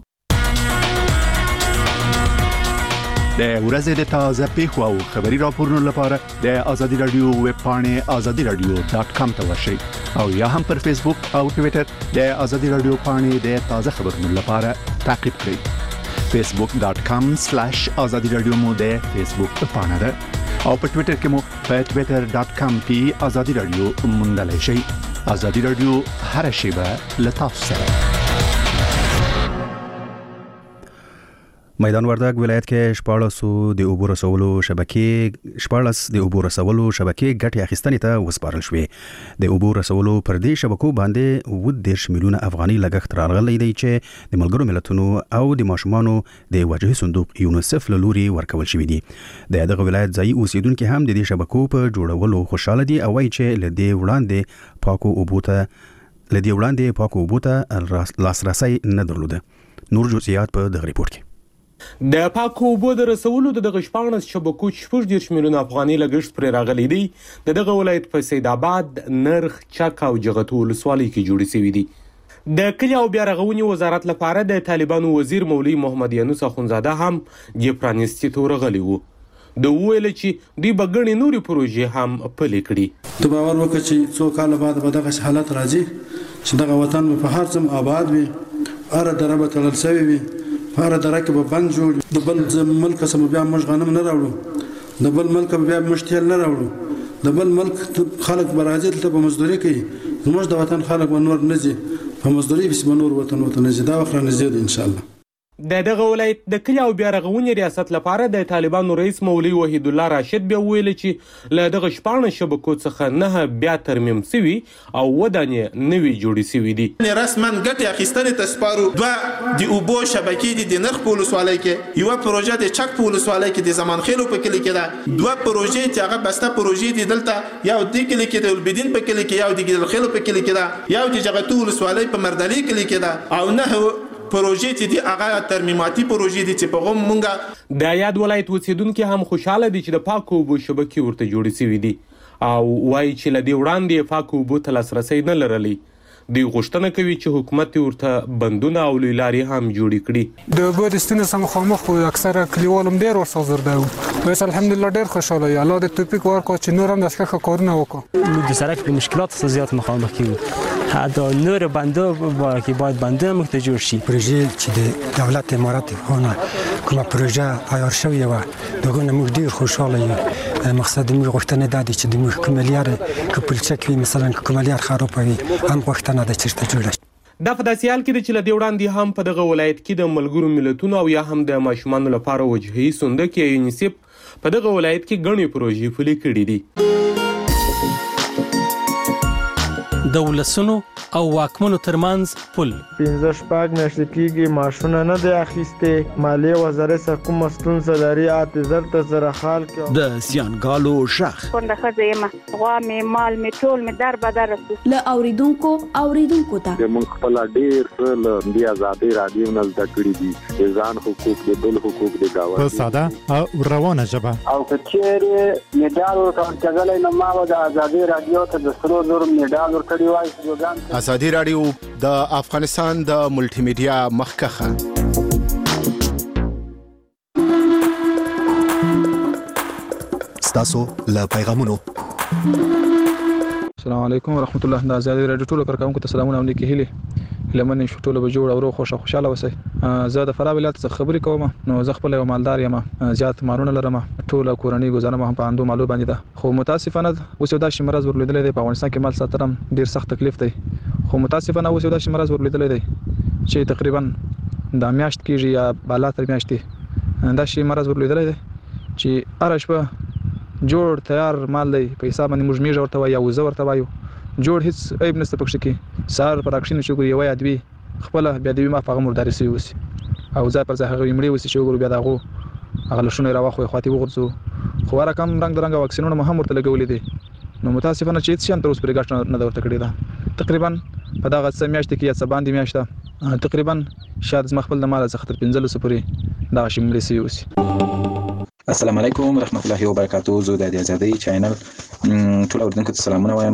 د ورځې د تازه پیښو او خبري راپورونو لپاره د ازادي رادیو ویب پاڼې ازادي رادیو ډاټ کام ته ورشئ او یا هم پر فیسبوک او ټویټر د ازادي رادیو پاڼې د تازه خبرونو لپاره تعقیب کړئ. فیسبوک ډاټ کام سلیش ازادي رادیو مو د فیسبوک پاڼه ده او په ټویټر کې مو په ټویټر ډاټ کام کې ازادي رادیو موندلای شئ. ازادي رادیو هر شیبه له تاسو سره. میدان وردګ ولایت کې شپاړسو د اوبو رسولو شبکې شپاړس د اوبو رسولو شبکې ګټې اخیستنې ته وسپارل شوې. د اوبو رسولو پر دې شبکو باندې اووه دېرش میلیونه افغاني لګښت راغلی دی چې د ملګرو ملتونو او د ماشومانو د وجهي صندوق یونیسف له لوري ورکول شوي دي. د دغه ولایت ځایي اوسیدونکي هم د دې شبکو په جوړولو خوشاله دي او وایي چې له دې وړاندې پاکو اوبو ته له دې وړاندې پاکو اوبو ته لاسرسی نه درلوده. نور جزئیات په دغه ریپورت کې. د پاکو اوبو د رسولو د دغه شپاړس شبکو شپږ دېرش میلیونه افغاني لګښت پرې راغلی دی. د دغه ولایت په سید آباد، نرخ، چک او جغتو ولسوالۍ کې جوړې شوي دي. د کلي او بیا رغونې وزارت لپاره د طالبانو وزیر مولوي محمد یونس اخونزاده هم د پرانیستي ته ورغلی و. د ویل چې دوی به ګڼې نورې پروژې هم پلې کړي. ته باور وکړه چې څو کاله بعد به دغه حالت راځي چې دغه وطن به په هر څه آباد وي، هره دره به تړل شوې وي هر درکه به بند جوړ د بل ملک سم بیا موږ غنم نه راوړو د بل ملک بیا موږ تیل نه راوړو د بل ملک خلک براځي ته په مزدوري کوي زموږ د وطن خلک به نور نه ځي په مزدوري به نور وطن وطن نه ځي دا وخت نه ځي ان شاء الله. د دغه ولایت د کلي او بیا رغونې ریاست لپاره د طالبانو رئیس مولوي وحید الله راشد بیا ویل چې له دغه شپاړس شبکو څخه نه بیا ترمیم سوي او ودانې نوي جوړې سوي دي. رسما ګټې اخیستنې ته سپارو. دوه د اوبو شبکې دي د نرخ په ولسوالۍ کې، یوه پروژه د چک په ولسوالۍ کې د زمانخیلو په کلي کې ده، دوه پروژې چې هغه بسته پروژې دي دلته یو د کلي کې د البدین په کلي کې، یو د ګیدلخیلو په کلي کې ده، یو د جغتو ولسوالۍ په مردالي کلي کې ده، او نه پروژې چې دي هغه ترمیماتي پروژې دي چې په غو مونږه د یاد ولایت اوسیدونکو هم خوشاله دي چې د پاکو اوبو شبکې ورته جوړې شوي دي او وایي چې له دې وړاندې پاکو اوبو ته لاسرسی نه لرلی. دوی غوښتنه کوي چې حکومت ورته بندونه او لوی لارې هم جوړې کړي. د اوبو د ستونزې سره مخامخ وو، اکثره کلیوال هم ډېر ورسره زرده وو. اوس الحمدلله ډېر خوشحاله یو. الله د توفیق ورکړو چې نور هم داسې ښه کارونه وکړو. موږ د سړک د مشکلاتو سره زیات مخامخ کیږو. حتی نور بندو که باید بندونه موږ ته جوړ شي. پروژې چې د دولت امارات افغان کومه پروژه عیار شوې وه دغه نه موږ ډېر خوشحاله یو. مقصد موږ غوښتنه دا ده چې د موږ کومه لاره که پلچک وي مثلا که کومه لاره خرابه وي هم غوښتنه ده چې ورته جوړه شي. دا په داسې حال کې ده چې له دې وړاندې هم په دغه ولایت کې د ملګرو ملتونو او یا هم د ماشومانو لپاره وجهي صندوق یا یونیسف په دغه ولایت کې ګڼې پروژې پلي کړي دي. د ولسونو او واکمنو ترمنځ پل پنځه شپږ میاشتې کېږي معاشونه نه دی اخیستې. مالیې وزارت سره کومه ستونزه لري اته زر ته زره خال کې د زیانګالو شخ کونډه ښځه یم، غوا مې مال مې ټول مې در بدر رسو له اوریدونکو اوریدونکو ته موږ خپل ډېر څه له دې ازادۍ راډیو نه زده کړي دي، د ځان حقوق د بل حقوق د ګاونډي په ساده او روانه ژبه. او که چیرې میډال ورکول کېدلی نو ما به د ازادۍ راډیو ته د سرو زرو میډال ورکړی وای. ازادي راډیو د افغانستان د ملټي میډیا مخکخه ستاسو له پیغامونو. السلام علیکم ورحمت الله. د ازادي راډیو ټولو کارکونکو ته سلامونه او نیکې هیلې. لمن شو ټولو به جوړ او روغ خوشاله خوشاله وسی. زه د فراه ولایت څخه خبرې کوم. نو زه خپل یو مالدار یم، زیات مارونه لرم، ټول کورنۍ گزاره مې په اندو مالو باندې ده. خو متاسفانه اوس یو داسې مرض ورلیدل دی په افغانستان کې، مال ساترم ډیر سخت تکلیف دی. خو متاسفانه اوس یو داسې مرض ورلیدل دی چې تقریبا د میاشت کېږي یا بالا تر میاشتې دا شی مرض ورلیدل دی چې هر شپه جوړ تیار مال دی په حساب باندې موږ میږه ورته وایو یا وزه ورته وایو جوړ هیڅ عیب نشته پکې کې. سار پر اکشن شو یو یا دوی خپل بیا دوی ما په مرداري سي وسی او ځای پر ځای هغه یمړي وسی چې وګورو بیا داغو هغه لشونه راوخو خواتی وګورځو. خو رقم رنگ درنګ واکسینونه مهم ورته لګولې دي. نو متاسفانه چې هیڅ شان تر اوسه پرې ګټه نه ورته کړې ده. تقریبا په دغه څه میاشت کې یا څه باندې میاشت تقریبا شاید زما خپل د مال څخه تر پنځه لسو پورې دغه شی مړي سي وسی. السلام علیکم ورحمت الله وبرکاته. زه د ازادي چینل ټول اوردونکو ته سلامونه وایم.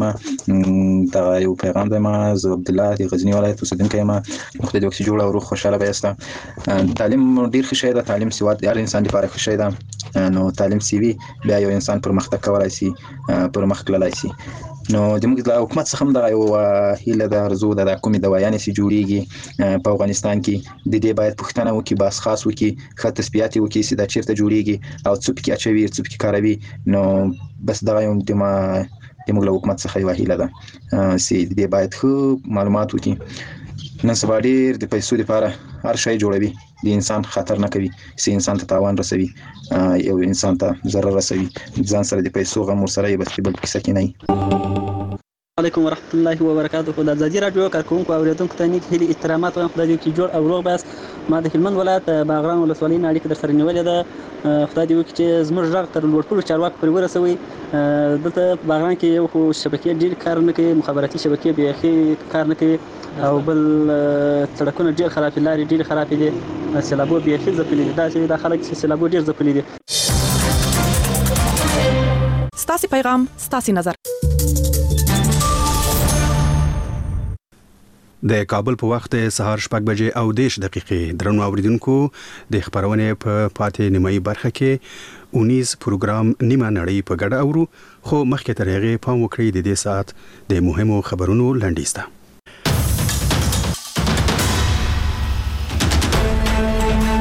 دا یو پیغام دی. ما زه عبد الله د غزنی ولایت اوسیدونکی یم. خدای دې وکړي جوړ او روغ خوشاله وایسته. تعلیم ډیر ښه شی دی. تعلیم سواد د هر انسان لپاره ښه شی دی. نو تعلیم سی وي بیا یو انسان پرمختګ کولای شي، پرمخ تللی شي. نو د موږ د حکومت څخه هم دغه یو هیله ده، ارزو ده د کومې دوايانې چې جوړیږي په افغانستان کې د دې باید پوښتنه وکړي، باس خاص وکړي، ښه تثبیات وکړي چې دا چیرته جوړیږي او څوک پکې اچوي څوک پکې کاروي. نو بس دغه یو د ما د موږ له حکومت څخه یو هیله ده چې د دې باید ښه معلومات وکړي. نن سبا ډېر د پیسو لپاره هر شی جوړوي، د انسان خطر نه کوي چې انسان ته تاوان رسوي، یو انسان ته ضرر رسوي. ځان سره د پیسو غم ورسره یې بس بل کیسه کې نه. علیکم ورحمت الله وبرکاته. د ازادي راډیو کارکونکو او اوریدونکو ته نیک هیلې احترامات وایم. خدای دې وکړي جوړ او روغ باسي. ما د هلمند ولایت باغران ولسوالۍ نه اړیکه در سره نیولې ده. خدای دې وکړي چې زموږ غږ تر لوړپوړو چارواکو پورې ورسوي. دلته په باغران کې یو خو شبکې ډېر کار نه کوي، مخابراتي شبکې بیخي کار نه کوي، او بل سړکونه ډېر خراب دي، لارې ډېرې خرابې دي، سیلابو بیخي ځپلي دي. داسې دا خلک چې سیلابو ډېر ځپلي دي. ستاسې پیغام ستاسې نظر. د کابل په وخت سهار شپږ بجې او دیش دقیقې. درنو اوریدونکو د خبرونې په پاتې نیمایي برخه کې اونیز پروګرام نیمه نړۍ په ګډه اورو، خو مخکې تر هغې پام وکړئ د دې ساعت د مهمو خبرونو لنډیز ته.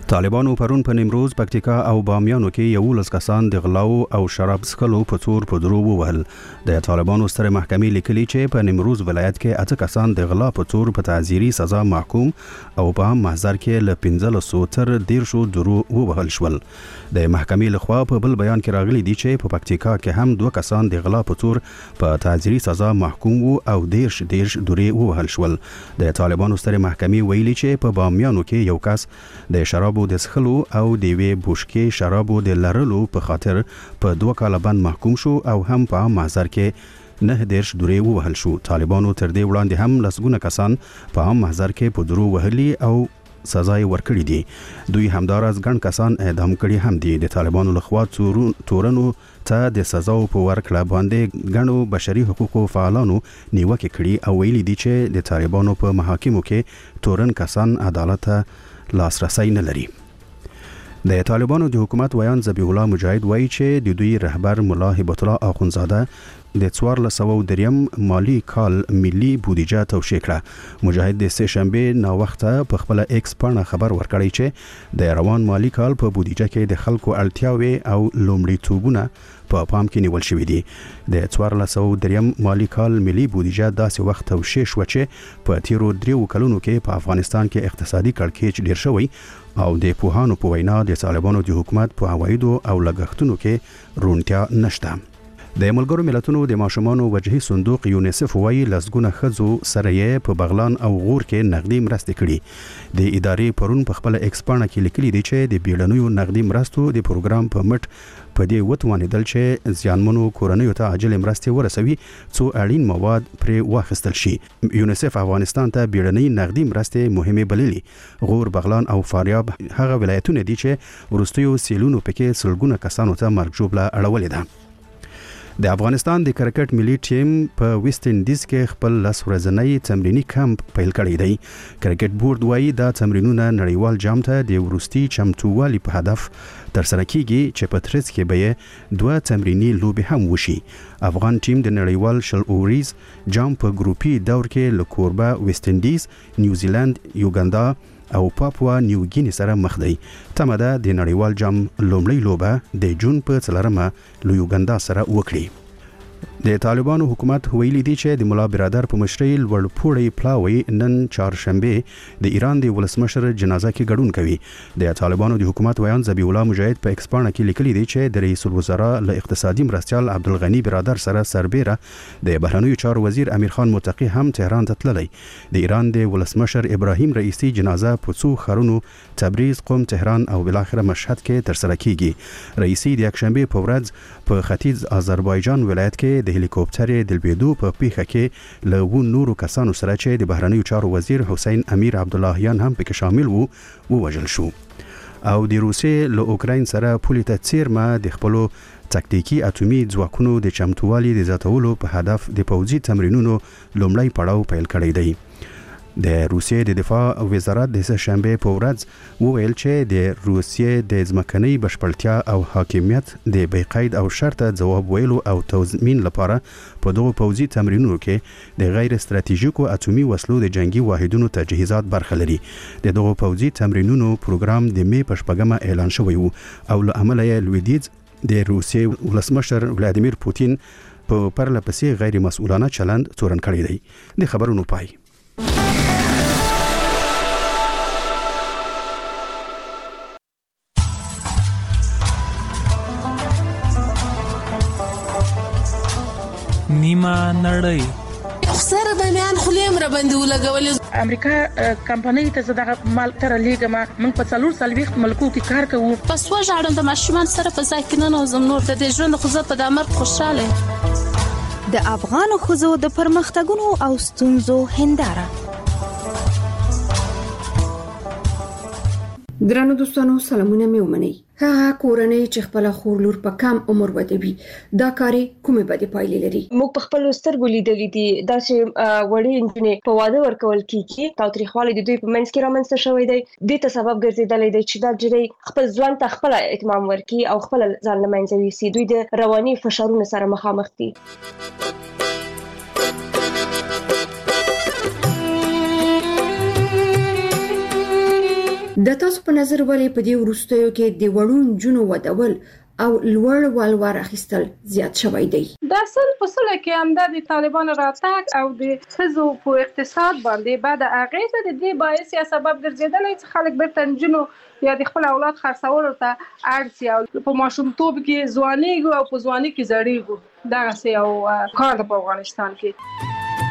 طالبانو پرون په نیمروز، پکتیکا او بامیانو کې یولس کسان د غلاو او شراب څښلو په څور په درو ووهل. د طالبانو ستره محکمې لیکلي چې په نیمروز ولایت کې اته کسان د غلا په څور په تعزیري سزا محکوم او په عام محضر کې له پنځلسو تر دیرشو درو ووهل شول. د محکمې لخوا په بل بیان کې راغلي دي چې په پکتیکا کې هم دوه کسان د غلا په څور په تعزیري سزا محکوم وو او دیرش دیرش درې ووهل شول. د طالبانو ستره محکمې ویلي چې په بامیانو کې یو کس د شراب د څښلو او د یوې بوشکې شرابو د لرلو په خاطر په دوه کاله بند محکوم شو او هم په عام محضر کې نه دیرش درې ووهل شو. طالبانو تر دې وړاندې هم لسګونه کسان په عام محضر کې په درو وهلي او سزا یې ورکړي دي. دوی همداراز ګڼ کسان اعدام کړي هم دي. د طالبانو لخوا تورنو ته د سزاو په ورکړه باندې ګڼو بشري حقوقو فعالانو نیوکې کړي او ویلي دي چې د طالبانو په محاکمو کې تورن کسان عدالت لاسرسی نه لري. د طالبانو د حکومت ویان ذبیح الله مجاهد وایي چې د دوی رهبر ملا هبت الله اخونزاده د څوارلس سوه دریم مالی کال ملي بودیجه توشیح کړه. مجاهد د سه شنبه ناوخته په خپل ایکس پاڼه خبر ورکړی چې د روان مالی کال په بودیجه کې د خلکو اړتیاوې او لومړیتوبونه په پام کې نیول شوي دي. د څوارلس سوه دریم مالی کال ملي بودیجه داسې وخت توشیح شوه چې په تیرو دریو کلونو کې په افغانستان کې اقتصادي کړکېچ ډیر شوی او د پوهانو په وینا د طالبانو د حکومت په عوایدو او لګښتونو کې روڼتیا نشته. د ملګرو ملتونو د ماشومانو وجهي صندوق یونیسف وایي لسګونه ښځو سره یې په بغلان او غور کې نقدي مرستې کړي. د ادارې پرون په خپل ایکس پاڼه کې لیکلي دي چې د بیړنیو نقدي مرستو د پروګرام په مټ په دې وتوانېدل چې زیانمنو کورنیو ته عاجل مرستې ورسوي څو اړین مواد پرې واخیستل شي. یونیسف افغانستان ته بیړنۍ نقدي مرستې مهمې بللي. غور، بغلان او فاریاب هغه ولایتونه دي چې وروستیو سیلونو پکې سلګونه کسانو ته مرګ ژوبله اړولې ده. د افغانستان د کرکټ ملي ټیم په ویسټ انډیز کې خپل لس ورځنی تمرینی کمپ پیل کړی دی. کرکټ بورډ وایي دا تمرینونه نړیوال جام ته د وروستي چمتووالي په هدف ترسره کیږي چې په ترڅ کې به دوه تمرینی لوبې هم وشي. افغان ټیم د نړیوال شل اوریز جام په ګروپي دور کې له کوربه ویسټ انډیز، نیوزیلند، یوګاندا او پاپوا نیو ګینی سره مخ دی. تمه ده د نړیوال جام لومړی لوبه د جون په څلرمه له یوګاندا سره وکړي. د طالبانو حکومت ویلي دی چې د ملا برادر په مشرۍ لوړ پوړی پلاوی نن چهارشنبه د ایران د ولسمشر جنازه کې ګډون کوي. د طالبانو د حکومت ویان ذبیح الله مجاهد په ایکس پاڼه کې لیکلي دی چې د رئیس الوزرا له اقتصادي مرستیال عبدالغنی برادر سره سربیره د بهرنیو چارو وزیر امیر خان متقی هم تهران ته تللی. د ایران د ولسمشر ابراهیم رئیسی جنازه په څو ښارونو تبریز، قم، تهران او بالاخره مشهد کې ترسره کیږي. رئیسی د یکشنبه په ورځ په ختیځ آذربایجان ولایت کې د هلیکوپټر د لوېدو په پیښه کې له و نورو کسانو سره چې د بهرنیو چارو وزیر حسین امیر عبداللهیان هم پکې شامل وو ووژل شو. او د روسیې له اوکراین سره پولې ته څیرمه د خپلو تکتیکي اټومي ځواکونو د چمتووالي د زیاتولو په هدف د پوځي تمرینونو لومړی پړاو پیل کړی دی. د روسیې د دفاع وزارت د سه شنبه په ورځ وویل چې د روسیې د ځمکنۍ بشپړتیا او حاکمیت د بېقید او شرطه ځواب ویلو او تضمین لپاره په دغو پوځي تمرینونو کې د غیر استراتیژیکو اټومي وسلو د جنگي واحدونو تجهیزات برخه لري. د دغو پوځي تمرینونو پروګرام د می په شپږمه اعلان شوی وو او له امله یې لویدیځ د روسیې ولسمشر ولادیمیر پوتین په پرله پسې غیر مسؤلانه چلند تورن کړی دی. د خبرونو پای. نیمه نړۍ سره د میان خلیم را باندې ولګولې. امریکا کمپنۍ ته زده مال تر لیګما موږ په څلور سلويخت ملکو کې کار کوو. پس وژاړم د ماشومان سره په ځای کې نه نوزم نور د دې ژوند خو زه په دامر خوشاله. د افغان خزو د پرمختګونو او ستونزو هنداره. درنو دوستانو سلامونه مې ومنئ. هغه کورنۍ چې خپل خور لور په کم عمر ودوي دا کاری کومه بدې پایلې لري. موږ په خپل سترګو لیدلې دي دا چې وړي انجنې په واده ورکول کیږي تاوتریخوالی د دوی په منځ کې رامنځته شوی دی. دې ته سبب ګرځیدلی دی چې دا جری خپل ځوان ته خپل اهتمام ورکړي او خپل ځان له منځه یوسي. دوی د رواني فشارونو سره مخامخ دي. د تاسو په نظر ولې په دې وروستیو کې د وړون جنو ودول او لوړ والوار اخیستل زیات شوی دی؟ د اصل په سله کې هم د طالبانو راتګ او د ښځو په اقتصاد باندې بعد اغیزه د دې باعث یا سبب ګرځیدلی چې خلک بیرته جنو یا د خپل اولاد خرڅولو ته اړ شي او په ماشومتوب کې ځوانیږي او په ځواني کې زړیږي. دغسې یو کار ده په افغانستان کې.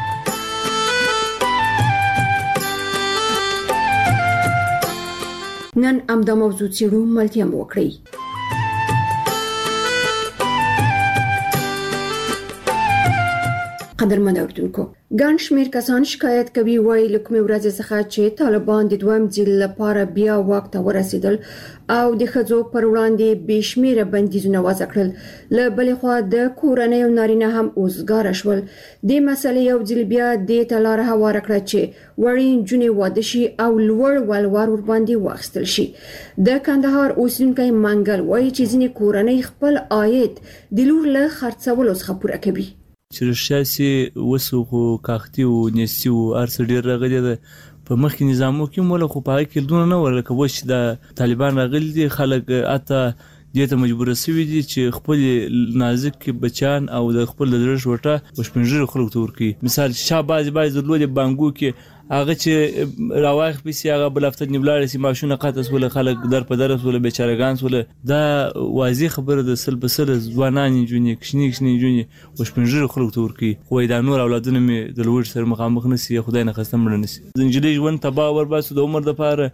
نن امدا موضوع څیړو ملتیا مو وکړئ. قدرمن اوردونکو، ګڼ شمېر کسان شکایت کوي وایي له کومې ورځې څخه چې طالبان د دویم ځل لپاره بیا واک ته ورسېدل او د ښځو پر وړاندې بې شمېره بندیزونه وضع کړل، له بلې خوا د کورنۍ او نارینه هم اوزګاره شول. دې مسلې یو ځل بیا دې ته لاره هواره کړه چې وړې نجونې واده شي او لوړ والوار ورباندې واخیستل شي. د کندهار اوسېدونکی منګل وایي چې ځینې کورنۍ خپل عاید د لور له خرڅولو څخه پوره کوي. چې رښتیا سي وسو خو کاختي او نسي او ارڅ ډیر راغلي ده په مخکې نظامو کې مولا خو پای کې دونه نه ورکه و چې د طالبان راغلي دي خلک اته دې ته مجبور شوي دي چې خپل نازک بچان او د خپل درش وټه وشپنجر خلک تور کی. مثال شاباز باز د لوی بانګو کې هغه چې راوخ پېسې هغه بل هفته نیملاړ سي ماشونه قطس ول خلک در په درس ول بیچارهګان ول دا واضح خبره د سل بسل ځوانان جونې کښنی کښنی جونې وشپنجر خلک تور کی. خو دا نور اولادونه می د لوړ سره مخامخ نسی خدای نه خستم مړ نسی زنجلې ژوند تبا ور باسو د عمر د پاره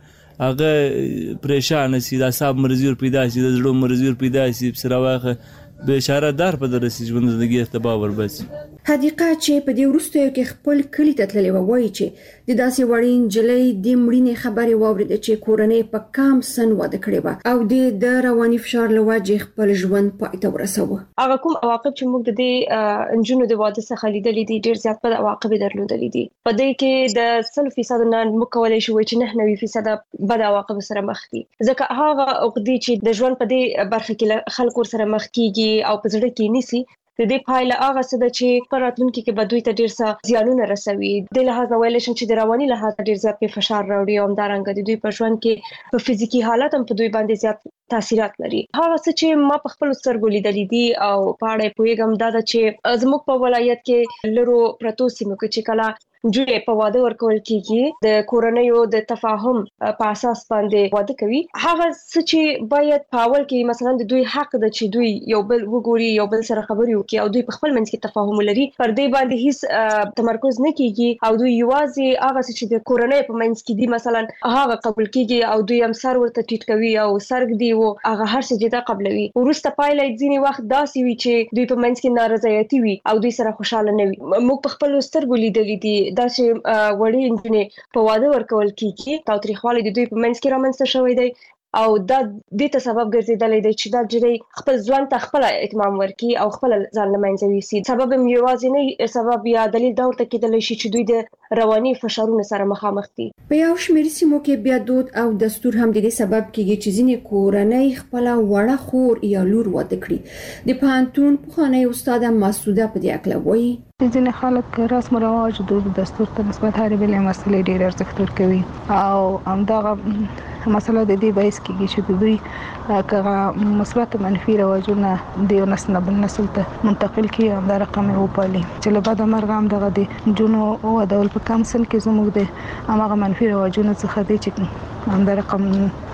هغه پریشان سي د اعصاب مرزي پیدا سي د زړه مرزي پیدا سي سره واخه بشاره دار په درسي ژوند زندگی تبا ور باسي. حدیقه چې په دې وروستیو کې خپل کلی ته تللې وه وایي چې د داسې وړې نجلۍ د مړینې خبرې واورېده چې کورنۍ په کام سن واده کړې وه او د د رواني فشار له وجې خپل ژوند پای ته ورسوه. هغه کوم عواقب چې موږ د دې نجونو د واده څخه لیدلي دي ډېر زیات بد عواقب یې درلودلي دي. په دې کې د سل فیصد نه موږ کولی شو چې نهه نوي فیصده بد عواقب سره مخ دي، ځکه هغه عقدې چې د ژوند په دې برخه کې خلکو سره مخ کیږي او په زړه کې نیسي د دې پایله هغه څه ده چې په راتلونکي کې به دوی ته ډېر څه زیانونه رسوي. د لحاظ نه ویلی شم چې د رواني لحاظ ډېر زیات پې فشار راوړي او همدارنګه د دوی په ژوند کې په فزیکي حالت هم په دوی باندې زیات تاثیرات لري. هغه څه چې ما په خپلو سترګو لیدلي دي او په اړه یې پوهېږم دا ده چې زموږ په ولایت کې لرو پرتو سیمو کې چې کله نجونې په واده ورکول کېږي د کورنیو د تفاهم په اساس باندې واده کوي، هغه څه چې باید په اول کې مثلا د دوی حق ده چې دوی یو بل وګوري، یو بل سره خبرې وکړي او دوی په خپل منځ کې تفاهم ولري، پر دې باندې هیڅ تمرکز نه کېږي او دوی یوازې هغه څه چې د کورنۍ په منځ کې دي مثلا هغه قبول کېږي او دوی هم سر ورته ټیټ کوي او سرګ دی او هغه هر څه جدا قبلوي. وروسته پایله ځینې وخت داسې وي چې دوی په منځ کې نارضایتي وي او دوی سره خوشاله نه وي. موږ په خپلو سترګو لیدلي دي دا چې وړې نجونې په واده ورکول کېږي، تاوتریخوالی د دوی په منځ کې رامنځته شوی دی او دا دې ته سبب ګرځېدلی دی چې دا نجلۍ خپل ژوند ته خپله اتمام ورکړي او خپله ځان له منځه یوسي. سبب هم یوازینی سبب یا دلیل دا ورته کېدلی شي چې دوی د رواني فشارونو سره مخامخ دي. په یو شمېر سیمو کې بیا دود او دستور هم د دې سبب کېږي چې ځینې کورنۍ خپله وړه خور یا لور واده کړي. د پوهنتون پخوانۍ استاده مسعوده په دې هکله وایي ځینې خلک رسم و رواج دود دستور ته نسبت هرې بلې مسلې ډېر ارزښت ورکوي او همدغه مسله د دې باعث کېږي چې د دوی که مثبت منفي رواجونه د یو نسل نه بل نسل ته منتقل کړي همدا رقم یې وپالي چې له بده مرغه همدغه د نجونو ودول په کم سن کې زموږ د هماغه منفي رواجونو څخه دی چې همدا رقم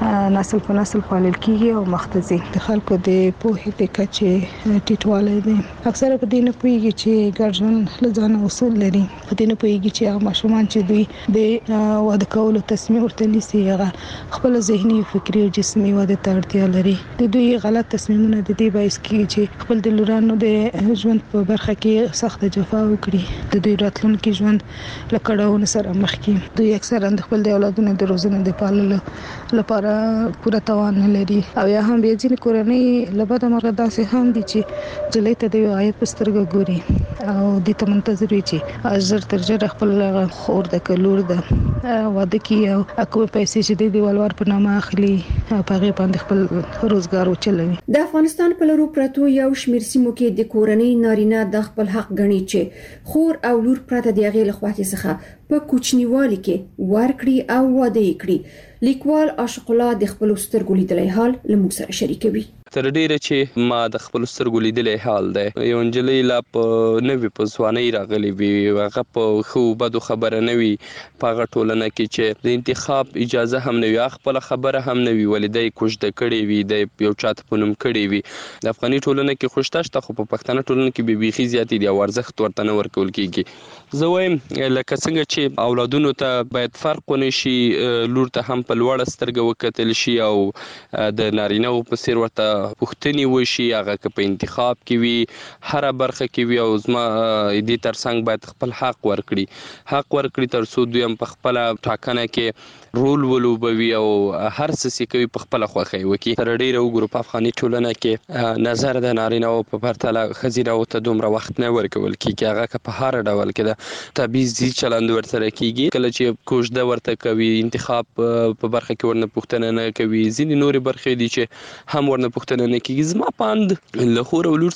نسل په نسل پالل کېږي او مخ ته ځي. د خلکو د پوهې د کچې ټیټوالی دی اکثره په دې نه پوهېږي چې ګډ ژوند له ځانه اصول لري، په دې نه پوهېږي چې هغه ماشومان چې دوی د واده کولو تصمیم ورته نیسي هغه خپل ذهني فکري او جسمي واده ته اړتیا لري. د دوی غلط تصمیمونه د دې باعث کېږي چې خپل د لورانو د ژوند په برخه کې سخت جفا وکړي، د دوی راتلونکي ژوند له کړاوونو سره مخ کړي. دوی اکثرا د خپل د اولادونو د روزنې د پاللو لپاره پوره توان نه لري او یا هم بیا ځینې کورنۍ له بده مرغه داسې هم دي چې نجلۍ ته د یو عاید په سترګه ګوري او دې ته منتظر وي چې ژر تر ژره خپل خور ده که لور ده واده کړي او کومې پیسې چې دوی د ولور په نامه اخلي په هغې باندې خپل روزګار وچلوي. د افغانستان په لرو پرتو یو شمېر سیمو کې د کورنۍ نارینه د خپل حق ګڼي چې خور او لور پرته د هغې له خواهې څخه په کوچنیوالي کې ورکړي او واده یې کړي. لیکوال عاشق الله د خپل سترګو لیدلی حال لموږ سره شریکوي. تر ډیره چې ما د خپل سترګو لیدلی حال دی، یو نجلۍ لا په نوې په ځوانۍ راغلې وي، هغه په ښو بدو خبره نه وي، په هغه ټولنه کې چې د انتخاب اجازه هم نه وي، خپله خبره هم نه وي، ولې دی کوژده کړې وي، دی یو چاته په نوم کړې وي. د افغاني ټولنه کې خو شته شته، خو په پښتنه ټولنه کې بې بیخي زیاتې دي او ارزښت ورته نه ورکول کېږي. زه وایم لکه څنګه چې اولادونو ته باید فرق ونه شي، لور ته هم په لوړه سترګه وکتل شي او د نارینه‌و په څېر ورته پوښتنې وشي، هغه که په انتخاب کې وي، هره برخه کې وي، او زما دې ترڅنګ باید خپل حق ورکړي حق ورکړي تر څو دوی هم په خپله ټاکنه کې رول ولوبوي او هر څه چې کوي په خپله خوښۍ وکړي. تر ډېره وګورو په افغاني ټولنه کې نظر د نارینه‌و په پرتله ښځینه‌و ته دومره وخت نه ورکول کېږي، هغه که په هر ډول کې د تبعیضي چلند ورسره کېږي. کله چې کوژده ورته کوي، انتخاب په برخه کې ورنه پوښتنه نه کوي، ځینې نورې برخې دي چې هم ورنه پوښتنه نه کېږي. زما په اند له خور او لور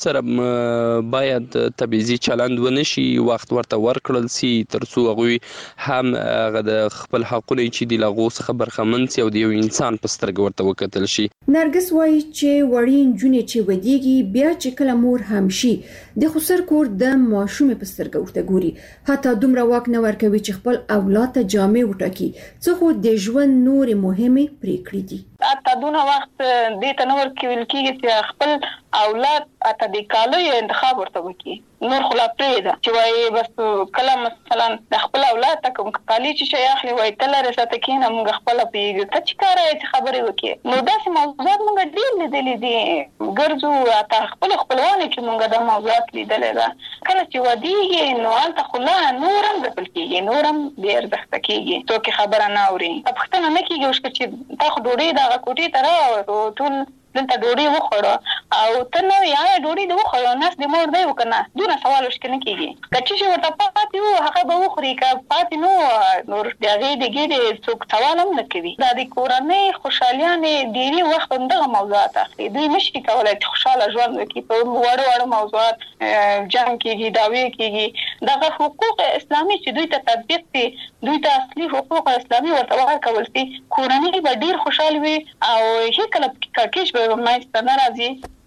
سره باید تبعیضي چلند ونه شي، وخت ورته ورکړل سي تر څو هغوی هم هغه د خپل حقونه چې دي له هغو څخه برخمن سي او د یو انسان په سترګه ورته وکتل شي. نرګس وایي چې وړې نجونې چې ودیږي بیا چې کله مور هم شي، د خسر کور د ماشومې په سترګه ورته ګوري، حتی دومره واک نه ورکوي چې خپل اولاد ته جامې وټاکي، څه خو د ژوند نورې مهمې پرېکړې دي. حتی دونه وخت دې ته نه ورکول کېږي چې خپل اولاد اته د کالیو انتخاب ورته وکړي. نور خو لا پرېږده چې وایي بس کله مثلا د خپل اولاد ته کوم کالي چې شی اخلي، وایي ته لرې ساته کښېنه موږ خپله پوهېږو، ته چې کاره یې چې خبرې وکړې. نو داسې موضوعات موږ ډېر لیدلي دي، ګرځو حتی خپلو خپلوانو کې موږ دا موضوعات لیدلی ده. کله چې ودېږي نو هلته خو لا نور هم ځپل کېږي، نور هم بې ارزښته کېږي، څوک خبره نه اوري، پوښتنه نه کېږي اوس چې تا خو ډوډۍ دغه کوټې ته راوړو، ټول دلته ډوډۍ وخوړه او ته نه وایې آیا ډوډۍ دې وخوړه، نس دې مور دی که نه، دونه سوال ورشکې نه کېږي. که څه شي ورته پاتې وو هغه به وخوري، که پاتې نه وو نور د هغې د ګېډې څوک سوال هم نه کوي. دا د کورنۍ خوشحالیانې ډېرې وخت همدغه موضوعات اخلي، دوی نه شي کولی چې خوشحاله ژوند وکړي. په واړه واړه موضوعات جنګ کېږي، دعوې کېږي. دغه حقوق اسلامي چې دوی ته تطبیق شي، دوی ته اصلي حقوق اسلامي ورته ورکول شي، کورنۍ به ډېر خوشحال وي او هېڅکله کړکېچ منځته نه راځي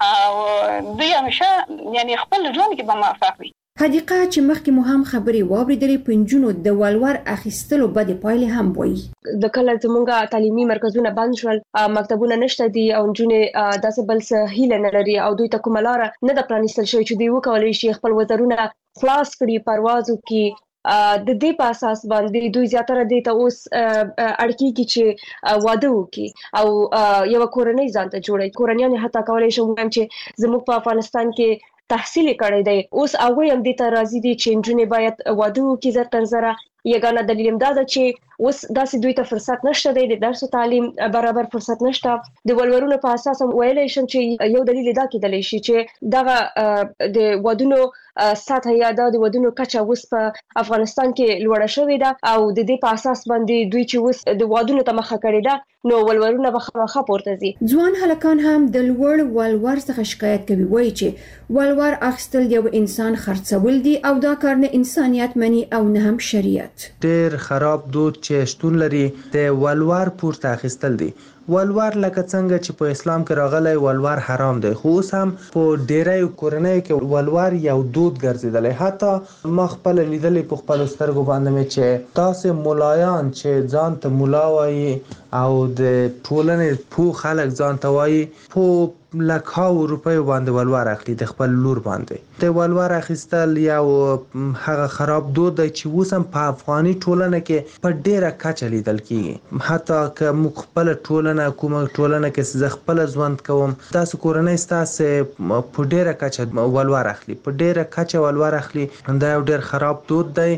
او دوی همیشه یعنې خپل ژوند کې به موفق وي. حدیقه چې مخکې مو هم خبرې واورېدلې، په نجونو د ولور اخیستلو بدې پایلې هم وایي. د کله زموږ تعلیمي مرکزونه بند شول، مکتبونه نشته دي او نجونې داسې بل څه هیله نه لري او دوی ته کومه لاره نه ده پرانیستل شوې چې دوی وکولی شي خپل وزرونه خلاص کړي، پرواز وکړي. د دې په اساس باندې دوی زیاتره دې ته اوس اړ کېږي چې واده وکړي او یوه کورنۍ ځان ته جوړوي. کورنیان حتی کولی شم ووایم چې زموږ په افغانستان کې تحصیل یې کړی دی، اوس هغوی هم دې ته راضي دي چې نجونې باید واده وکړي زر تر زره. یګانه دلیل هم دا ده چې اوس داسې دوی ته فرصت نشته دی، د درس او تعلیم برابر فرصت نشته. د ولورونو په اساس هم ویلی شم چې یو دلیل دا کېدلی شي چې دغه د ودونو سطح یا د ودونو کچه اوس په افغانستان کې لوړه شوې ده او د دې په اساس باندې دوی چې اوس د ودونو ته مخه کړې ده نو ولورونه به خامخا پورته ځي. ځوان هلکان هم د لوړ ولور څخه شکایت کوي، وایي چې ولور اخیستل یو انسان خرڅول دي او دا کار نه انسانیت مني او نه هم شریعت. ډېر خراب دود چې شتون لري د ولور پورته اخیستل دي. ولور لکه څنګه چې په اسلام کې راغلی ولور حرام دی، خو اوس هم په ډیری کورنۍ کې ولور یو دود ګرځېدلی. حتی ما خپل لیدلی په خپلو سترګو باندې مې چې داسې ملایان چې ځان ته ملا وایي او د ټولنې پوه خلک ځان ته وایي، په لکهاو روپیو باندې ولور اخلي د خپل لور باندې. د ولور اخیستل یو هغه خراب دود دی چې اوس هم په افغاني ټولنه کې په ډیره کچه لیدل کېږي. حتی که موږ خپله ټولنه کومه ټولنه کې زه خپله ژوند کوم، داسې کورنۍ ستاسې په ډیره کچه ولور اخلي، په ډیره کچه ولور اخلي. دا یو ډیر خراب دود دی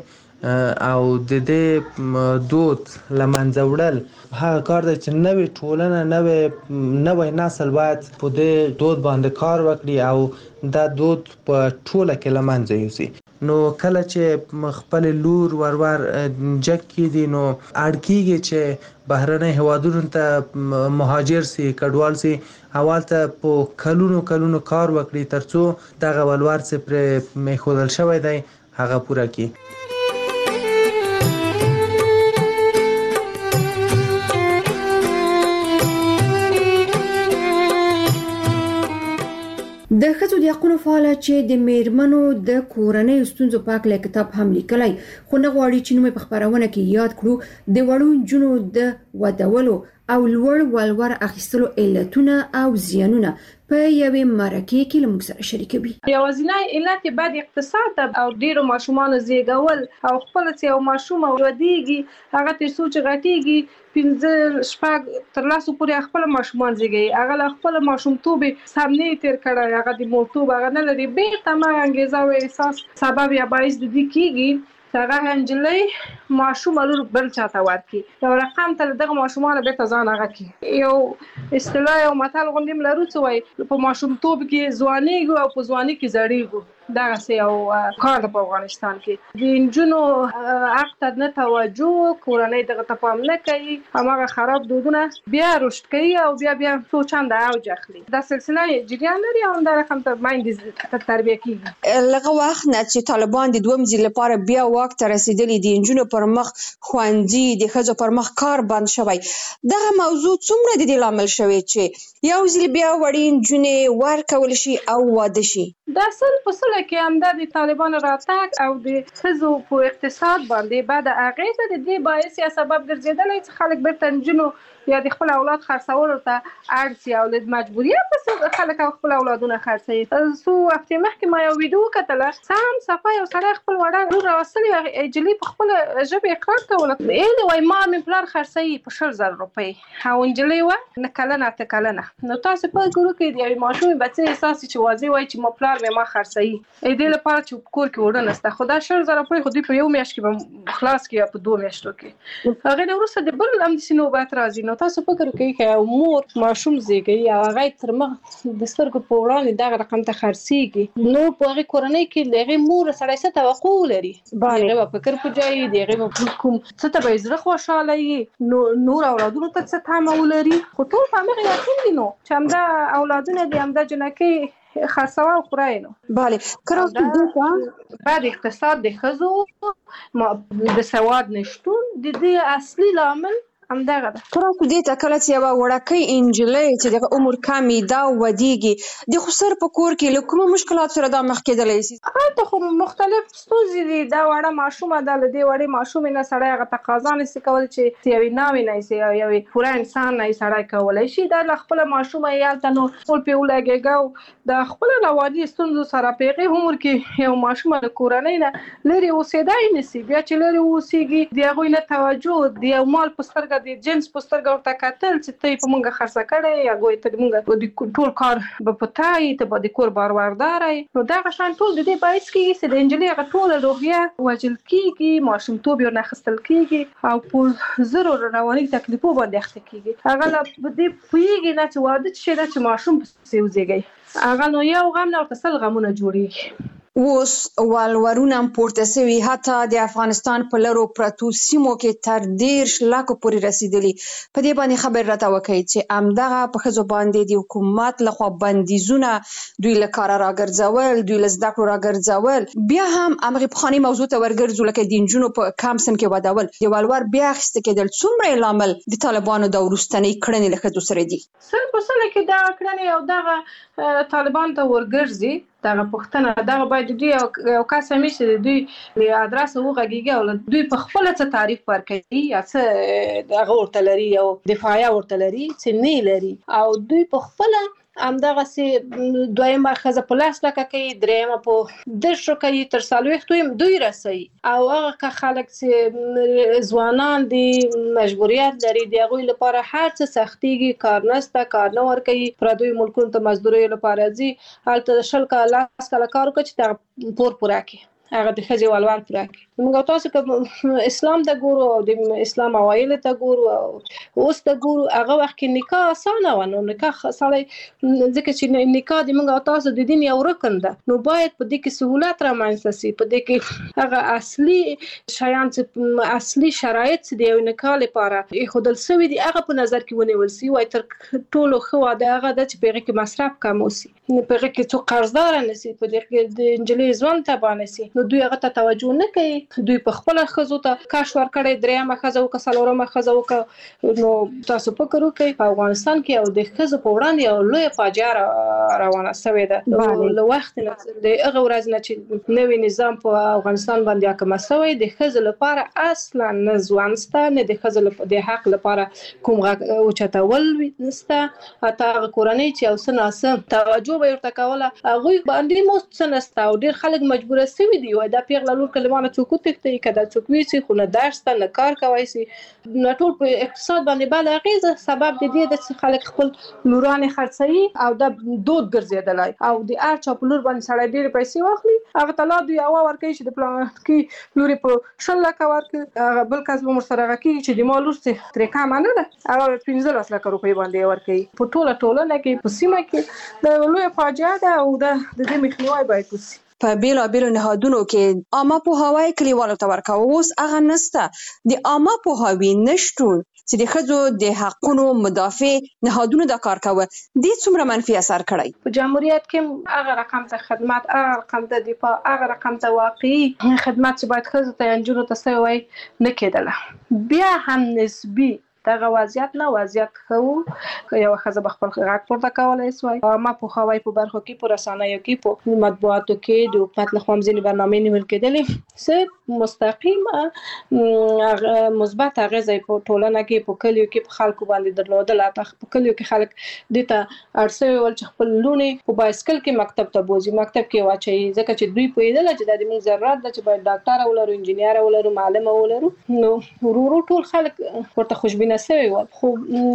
او د دې دود له منځه وړل هغه کار دی چې نوې ټولنه نوې نوی نسل باید په دې دود باندې کار وکړي او دا دود په ټوله کې له منځه یوسي. نو کله چې خپل لور ورور جګ کېږي نو اړ کېږي چې بهرنۍ هیوادونو ته مهاجر سي، کډوال سي، هلته په کلونو کلونو کار وکړي تر څو دغه ولور چې پرې ایښودل شوی دی هغه پوره کړي. د ښځو د حقوقو فعال چې د میرمنو د کورنۍ ستونزو په اړه کتاب هم لیکلی، خو نه غواړي چې نوم په خبرونه کې یاد کړو د وړو نجونو د ودولو او لوړ ولور اخیستلو علتونه او زیانونه په یوې مرکه کې له موږ سره شریکوي. یوازینی علت بد اقتصاد او ډیرو ماشومان زیږول او خپل چې یو ماشوم ودیږي هغه تر څو چې غټیږي پنځه شپږ تر لاسو پورې خپل ماشومان زیږي، هغه خپل ماشومتوب سامنے تیر کړه، هغه د موټوب هغه نه لري، بیرته ما انګیزه او احساس سبب یا باعث د دې کیږي هغه انجلۍ ماشوم لور بل چاته ورکی یو رقم ته دغه ماشومان به تزان هغه کی یو اصطلاح او مثال غوندیم لرو څه وای په ماشوم توب کې ځواني او په ځواني کې زړیږو دا سه او کار په افغانستان کې د انجونو حق ته نه توجه کورنۍ دغه تفاهم نه کوي، هغه خراب دودونه بیا رشد کوي او بیا بیا سوچند او جخلي دا سلسله جریان لري او دا رقم ته مایند تربیه کیږي. لغه وخت نه چې طالبان د دوم ځل لپاره بیا وخت رسیدلی دي انجونو پر مخ خوندې د خځو پر مخ کار بند شوی، دغه موضوع څومره د دې لامل شوی چې یو ځل بیا وړي انجونې ورکول شي او واده شي؟ دا سل په سل کې همدا د طالبانو راتګ او د ښځو په اقتصاد باندې بعد اغیزه د دې باعث یا سبب ګرځیدلی چې خلک بیرته نجونو یا د خپل اولاد خرڅولو ته اړ شي او د مجبوریت په خلک خپل اولادونه خرڅوي. سو هفته مخکې ما یو ویډیو کتله سم صفه یو سړی خپل وړه لور راوستلې اجلي په خپل ژبې اقرار کوله ایله وای ما مې پلار خرڅوي په شل زره روپۍ او انجلۍ وه نه کلنه اته کلنه. نو تاسو په ګورو کې د یوې ماشومې بچې احساس چې واضح وای چې ما پلار مې ما خرڅوي دې لپاره چې کور کې وړه نسته، خو دا شل زره روپۍ خو دوی په یو میاشت کې خلاص کړي یا په دوه میاشتو کې. هغې نه وروسته د بل همداسې نوبت راځي. نو تاسو فکر کوئ که یو مور ماشوم زیږوي او هغه تر مخ د سترګو په وړاندې دغه رقم ته خرڅېږي نو په هغې کورنۍ کې د هغې مور سړی څه توقع لري؟ د هغې به فکر په ځای د هغې به کوم څه ته به یې زړه خوشحاله وي، نو نور اولادونو ته څه تمه ولري، خو ټول په همغې یقین دي نو چې همدا اولادونه دي همدا جنکۍ خرڅوه او خوره نو. بله که بعد اقتصاد د ښځو د سواد نشتون د دې اصلي لامل همدغه ده. تاسو دې ته کله چې یوه وړکۍ انجلۍ چې د عمر کم وي دا ودیږي د خسر په کور کې له کومو مشکلاتو سره دا مخ کېدلی شي؟ هلته خو مختلف ستونزې دي. دا وړه ماشومه ده، له دې وړې ماشومې نه سړی هغه تقاضا نشي کولی چې یوې ناوې نه یې او یوې پوره انسان نه یې سړی کولی شي. دا له خپله ماشومه یې هلته نو ټول پرې ولګېږه او د خپلو رواني ستونزو سره په هغې عمر کې یو ماشومه له کورنۍ نه لرې اوسېدی نشي. بیا چې لرې اوسېږي د هغوی نه توجه د یو مال په سترګه د جنس په سترګه ورته کتل چې ته یې په مونږه خرڅه کړې یا ګوی ته مونږ د ټول کار به په تا یې ته به د کور بارورداره یې. نو دغه شیان ټول د دې باعث کېږي چې د نجلۍ هغه ټوله روحیه وژل کېږي، ماشومتوب یې ورنه اخیستل کېږي او په زرو رواني تکلیفو باندې اخته کېږي. هغه لا په دې پوهېږي نه چې واده څه شی ده چې ماشوم پسې وزېږوي، هغه نو یو غم نه ورته سل غمونه جوړېږي. اوس ولورونه هم پورته سوي، حتی د افغانستان په لرو پرتو سیمو کې تر دېرش لاکو پورې رسیدلي. په دې باندې خبر راته وکړئ چې همدغه په ښځو باندې د حکومت لخوا بندیزونه دوی له کاره راګرځول، دوی له زده کړو راګرځول، بیا هم همغې پخوانۍ موضوع ته ورګرځو لکه د نجونو په کم سن کې ودول، د ولور بیا اخیسته کېدل. څومره لامل د طالبانو د وروستنۍ کړنې له ښځو سره دي؟ سل په سله کې دغه کړنې او دغه طالبانو ته ورګرځي دغه پوښتنه دغه باید دوی یو کس همیشه د دوی له ادرس وغږېږي او دوی په خپله څه تعریف ورکوي یا څه دغه ورته لري او دفاعیه ورته لري چې نه لري او دوی په خپله همدغسې دویمه ښځه په لس لکه کوي، درېیمه په دېرشو کوي، تر څلوېښتو یې دوی رسوي. او هغه که خلک چې ځوانان دي مجبوریت لري د هغوی لپاره هر څه سختېږي، کار نشته، کار نه ورکوي، پردیو ملکونو ته مزدوریو لپاره ځي، هلته د شل کاله لس کاله کار وکړه چې دغه پور پوره کړي، هغه د ښځې ولور پوره کړي. موږ تاسو که اسلام ته ګورو او د اسلام اوایلو ته ګورو او اوس ته ګورو، هغه وخت کې نکاح اسانه وه. نو نکاح سړی ځکه چې نکاح د موږ او تاسو د دین یو رکن ده، نو باید په دې کې سهولت رامنځته سي، په دې کې هغه اصلي شیان چې اصلي شرایط چې د یو نکاح لپاره ایښودل سوي دي هغه په نظر کې ونیول سي. وایي تر ټولو ښه واده هغه ده چې په هغې کې مصرف کم وسي، په هغې کې څوک قرضداره نه سي، په دې کې د نجلۍ ژوند تباه نه سي. نو دوی هغه ته توجه نه کوي، دوی په خپله ښځو ته کش ورکړی، درېیمه ښځه وکړه، څلورمه ښځه وکړه. نو تاسو فکر وکړئ په افغانستان کې او د ښځو په وړاندې یو لویه فاجعه روانه شوې ده له وخت نه د هغه ورځ نه چې نوې نظام په افغانستان باندې حاکم شوی د ښځو لپاره اصلا نه ځوانسته نه د ښځو د حق لپاره کوم غږ اوچتول نشته حتی هغه کورنۍ چې او څه ناسم توجه به ورته کوله هغوی باندې مو څه نشته او ډېر خلک مجبوره شوي دي وایي دا پیغله لور کلمانه څوک وتښتوي که دا څوک ویسي خو نه درس ته نه کار کوی شي نه ټول په اقتصاد باندې بد اغېزه سبب د دې ده چې خلک خپل لورانې خرڅوي او دا دود ګرځېدلی او د هر چا په لور باندې سړی ډېرې پیسې واخلي هغه ته لا دوی هوا ورکوي چې د پلانکي لورې په شل لکه ورکړي هغه بل کس به ورسره هغه کېږي چې د ما لور چې ترې کمه نه ده هغه پنځلس لکه روپۍ باندې ورکوي په ټوله ټولنه کې په سیمه کې د لویه فاجعه ده او د دې مخنیوی باید وشي. په بیلابیلو نهادونو کې عامه پوهاوی کلیوالو ته ورکوه اوس هغه نشته د عامه پوهاوي نشتون چې د ښځو د حقونو مدافع نهادونو دا کار کوه دې څومره منفي اثر کړی په جمهوریت کې هغه رقم ته خدمات هغه رقم ته دفاع هغه رقم ته واقعي خدمات چې باید ښځو ته نجونو ته شوی وای نه کېدله بیا هم نسبي دغه وضعیت نه وضعیت خو یو ښځه به خپل غږ پورته کولی شوای عامه پوهاوی په برخو کې په رسنیو کې په مطبوعاتو کې د حکومت لخوا ځینې برنامې نیول کېدلې چې مستقیم مثبت اغېزه په ټولنه کې په کلیو کې په خلکو باندې درلودله په کلیو کې خلک دې ته اړ شوي ول چې خپل لوڼې په بایسکل کې مکتب ته بوځي مکتب کې واچوي ځکه چې دوی پوهېدله چې دا زموږ ضرورت ده چې باید ډاکټره ولرو انجینیره ولرو معلمه ولرو نو ورو ورو ټول خلک ورته خوشبینه سوي ول خو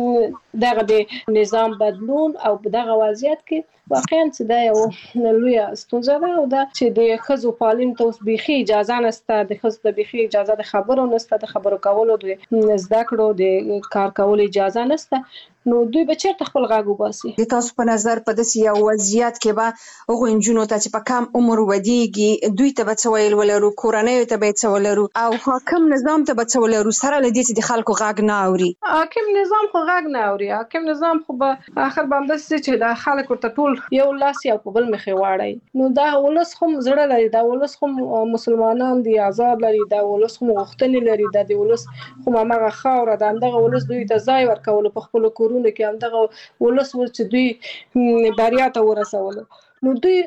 دغه د نظام بدلون او په دغه وضعیت کې واقعا چې دا یو لویه ستونزه ده او دا چې د ښځو تعلیم ته اوس بیخي اجازه نشته د ښځو ته بیخي اجازه د خبرو نشته د خبرو کولو د زده کړو د کار کولو اجازه نشته نو دوی به چیرته خپل غږ وباسي د تاسو په نظر په داسې یو وضعیت کې به هغو نجونو ته چې په کم عمر ودیږي دوی ته به څه ویل ولرو کورنیو ته به څه ولرو او حاکم نظام ته به څه ولرو سره له دې چې د خلکو غږ نه اوري حاکم نظام خو غږ نه اوري حاکم نظام خو به آخر به همداسې چې د خلک ورته ټول یو لاس یو په بل مخې واړی نو دا ولس خو زړه لري دا ولس خو مسلمانان دي آزاد لري دا ولس خو غوښتنې لري دا د ولس خو هغه خاوره ده همدغه ولس دوی ته ځای ورکولو په خپلو کورونو کې همدغه ولس ول چې دوی بریا ته ورسولو نو دوی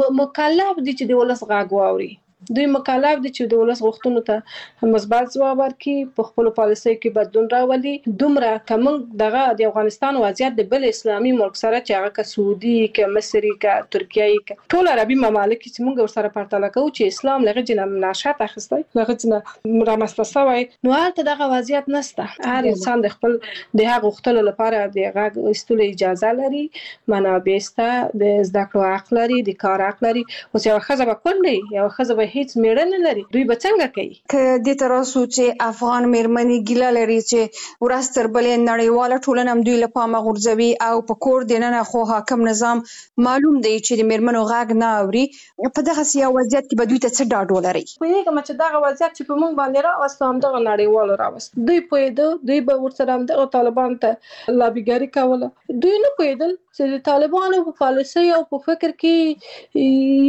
مکلف دي چې د ولس غږ واوري دوی مکلف دي چې د ولس غوښتنو ته مثبت ځواب ورکړي په خپلو پالیسیو کې بدلون راولي دومره که موږ دغه د افغانستان وضعیت د بل اسلامي ملک سره چې هغه که سعودي که مصري که ترکیې که ټول عربي ممالک چې موږ ورسره پرتله کوو چې اسلام له هغې نه نشأت اخیستی له هغې نه رامنځته شوی نو هلته دغه وضعیت نشته هر انسان د خپل د هغه غوښتلو لپاره د غږ ایستلو اجازه لري منابع شته د زده کړو حق لري د کار حق لري اوس یوه ښځه به کونډه یوه ښځه به هیڅ میړه نه لري دوی به څنګه کوي که دې ته راسو چې افغان میرمنې ګیله لري چې ورځ تر بلې نړیواله ټولنه هم دوی له پامه غورځوي او په کور دننه خو حاکم نظام معلوم دی چې د میرمنو غږ نه اوري په دغسې یو وضعیت کې به دوی ته څه ډاډ ولرئ پوهېږم چې دغه وضعیت چې په موږ باندې راوسته همدغه نړیوالو راوسته دوی پوهېده دوی به ورسره همدغه طالبانو ته لابیګري کوله دوی نه پوهېدل چې د طالبانو په پالیسۍ او په فکر کې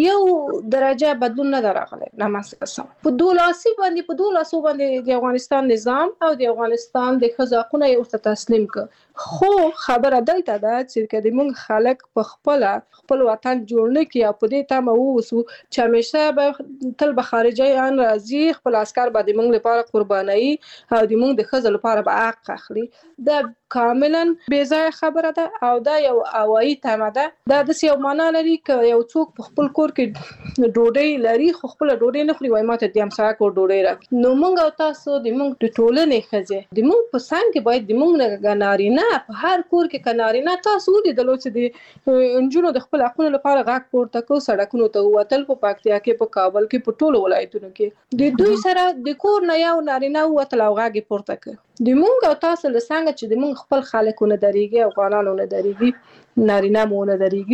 یو درجه بدلون نه ده راغلی رامنځته شوی په دوه لاسي باندې په دوه لاسو باندې د افغانستان نظام او د افغانستان د ښځو حقونه یې ورته تسلیم کړه خو خبره دلته ده چې که د موږ خلک په خپله خپل وطن جوړ نه کړي او په دې تمه واوسو چې همیشه به تل به خارجیان راځي خپل عسکر به د موږ لپاره قربانوي او د موږ د ښځو لپاره به حق اخلي دا کاملا بې ځایه خبره ده او دا یو هوایي تمه ده دا داسې یو معنا لري که یو څوک په خپل کور کې ډوډۍ لري خو خپله ډوډۍ نه خوري وایي ما ته د همسایه کور ډوډۍ راکړي نو موږ او تاسو د موږ د ټولنې ښځې د موږ په څنګ کې باید د موږ نه نارینه په هر کور کې که نارینه تاسو ولیدلو چې د نجونو د خپل حقونو لپاره غږ پورته کړو سړکونو ته ووتل په پکتیا کې په کابل کې په ټولو ولایتونو کې د دوی سره د کور نه یو نارینه ووتل او غږ یې پورته کړ د موږ او تاسو له څنګه چې د موږ خپل خلکو نه درېږي افغانانو نه درېږي نارینه مو نه درېږي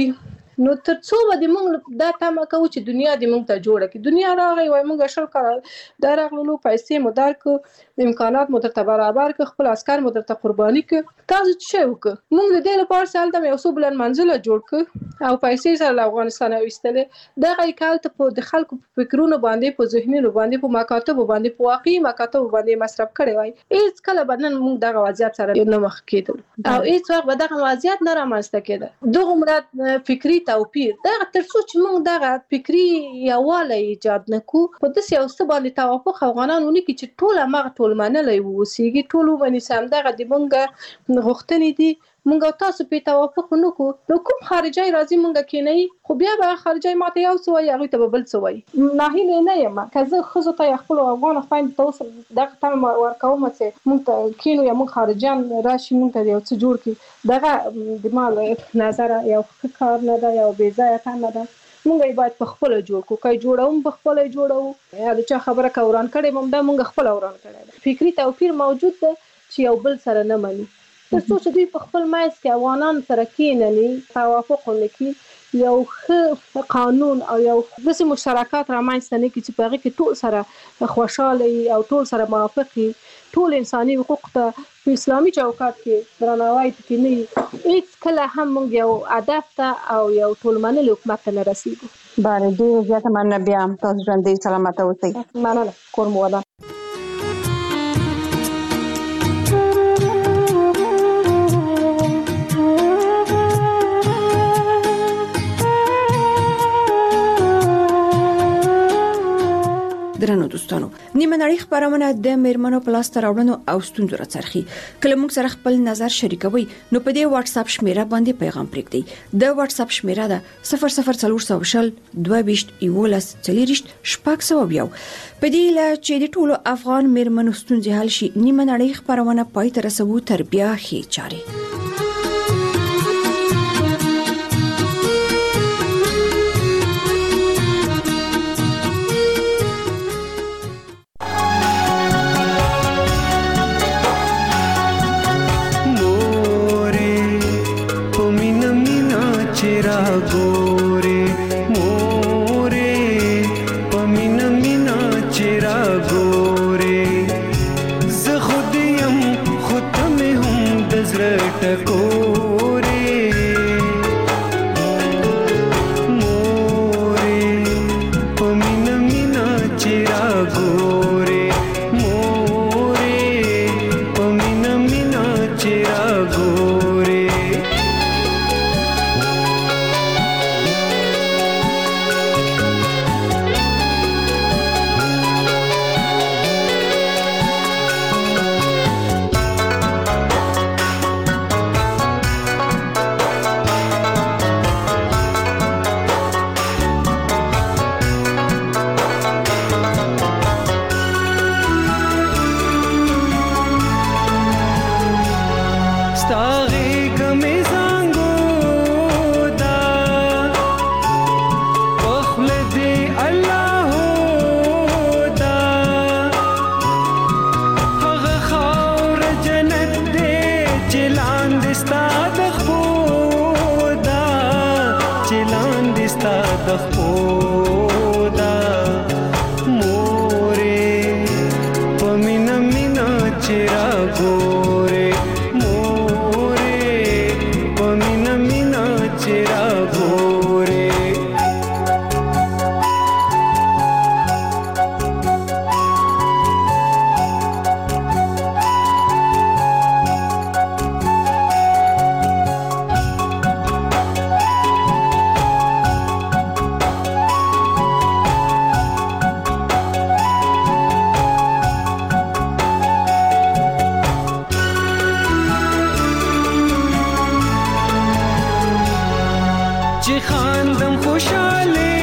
نو تر څو به موږ دا تمه کوو چې دنیا دې موږ ته جوړه کړي. دنیا راغی وای موږ شل کړه دا راغلو پیسې مو درکو امکانات مو درته برابر کړ خپل عسكر مو درته قرباني کړ تاسو څه وکړه موږ د دې لپاره سال ته یو څو بلن منزله جوړ کړ او پیسې سره افغانستان اوستلې دا غي کال ته په د خلکو فکرونو باندې په ذهنونو باندې په مکاتب باندې په واقعي مکاتب باندې مصرف کړي وای هیڅ کله بدن موږ دغه وضعیت سره نه مخ کېدل او هیڅ وخت به دغه وضعیت نه رامنځته کېده. دغه مراد فکری توپیر دا تر څو چې موږ دغه فکری یووالی ایجاد نکو په داسې یو څه باندې توافق افغانان ونه کړي چې ټول هغه ټول منلی ووسیږي ټول باندې سم دغه د موږ غوښتنې دي موږ تاسو په توافق نکو نو کوم خارجي راځي موږ کینی خو بیا به خارجي ماته یو څه وایي هغه ته بل څه وایي. ناهیله نه یم که زه خزو ته خپل افغان خويند تاسو دغه تم ورکوم چې موږ ته کینو یا موږ خارجيان راشي موږ ته یو څه جوړ کړي دغه د مال نظر یو کار نه ده یو بې ځای ته نه ده موږ یې باید په خپل جوړ کو کای جوړوم په خپل جوړو یا د چا خبره کوران کړي موږ دا موږ خپل اوران کړي. فکری توپیر موجود ده چې یو بل سره نه مني تر څو چې دوی په خپل مایز کې افغانان سره کېنني توافق وکړي یو ښه قانون او یو داسې مشترکات رامنځته نه کړي چې په هغې کې ټول سره خوشحاله او ټول سره موافق وي ټول انساني حقوق ته په اسلامي چوکاټ کې درناوی پکې نه وي هېڅ کله هم موږ یو هدف ته او یو ټول منلي حکومت ته نه رسېږو. بله ډېره زیاته مننه بیا هم تاسو ژوندۍ سلامته اوسئ. مننه کور مو ودان. درنو دوستانو نیمه نړۍ خبرونه د میرمنو په لاس ته راوړنو او ستونزو راڅرخي کله موږ سره خپل نظر شریکوي نو په دې واتس اپ شمیره باندې پیغام پرېږدئ. د واتس اپ شمیره ده صفر صفر څلور سوه شل دوه ویشت یولس څلېرویشت شپږ سوه یو. په دې له چې د ټولو افغان میرمنو ستونزې حل شي نیمه نړۍ خبرونه پای ته رسوو تر بیا ښې چارې. چې خاندم خوشاله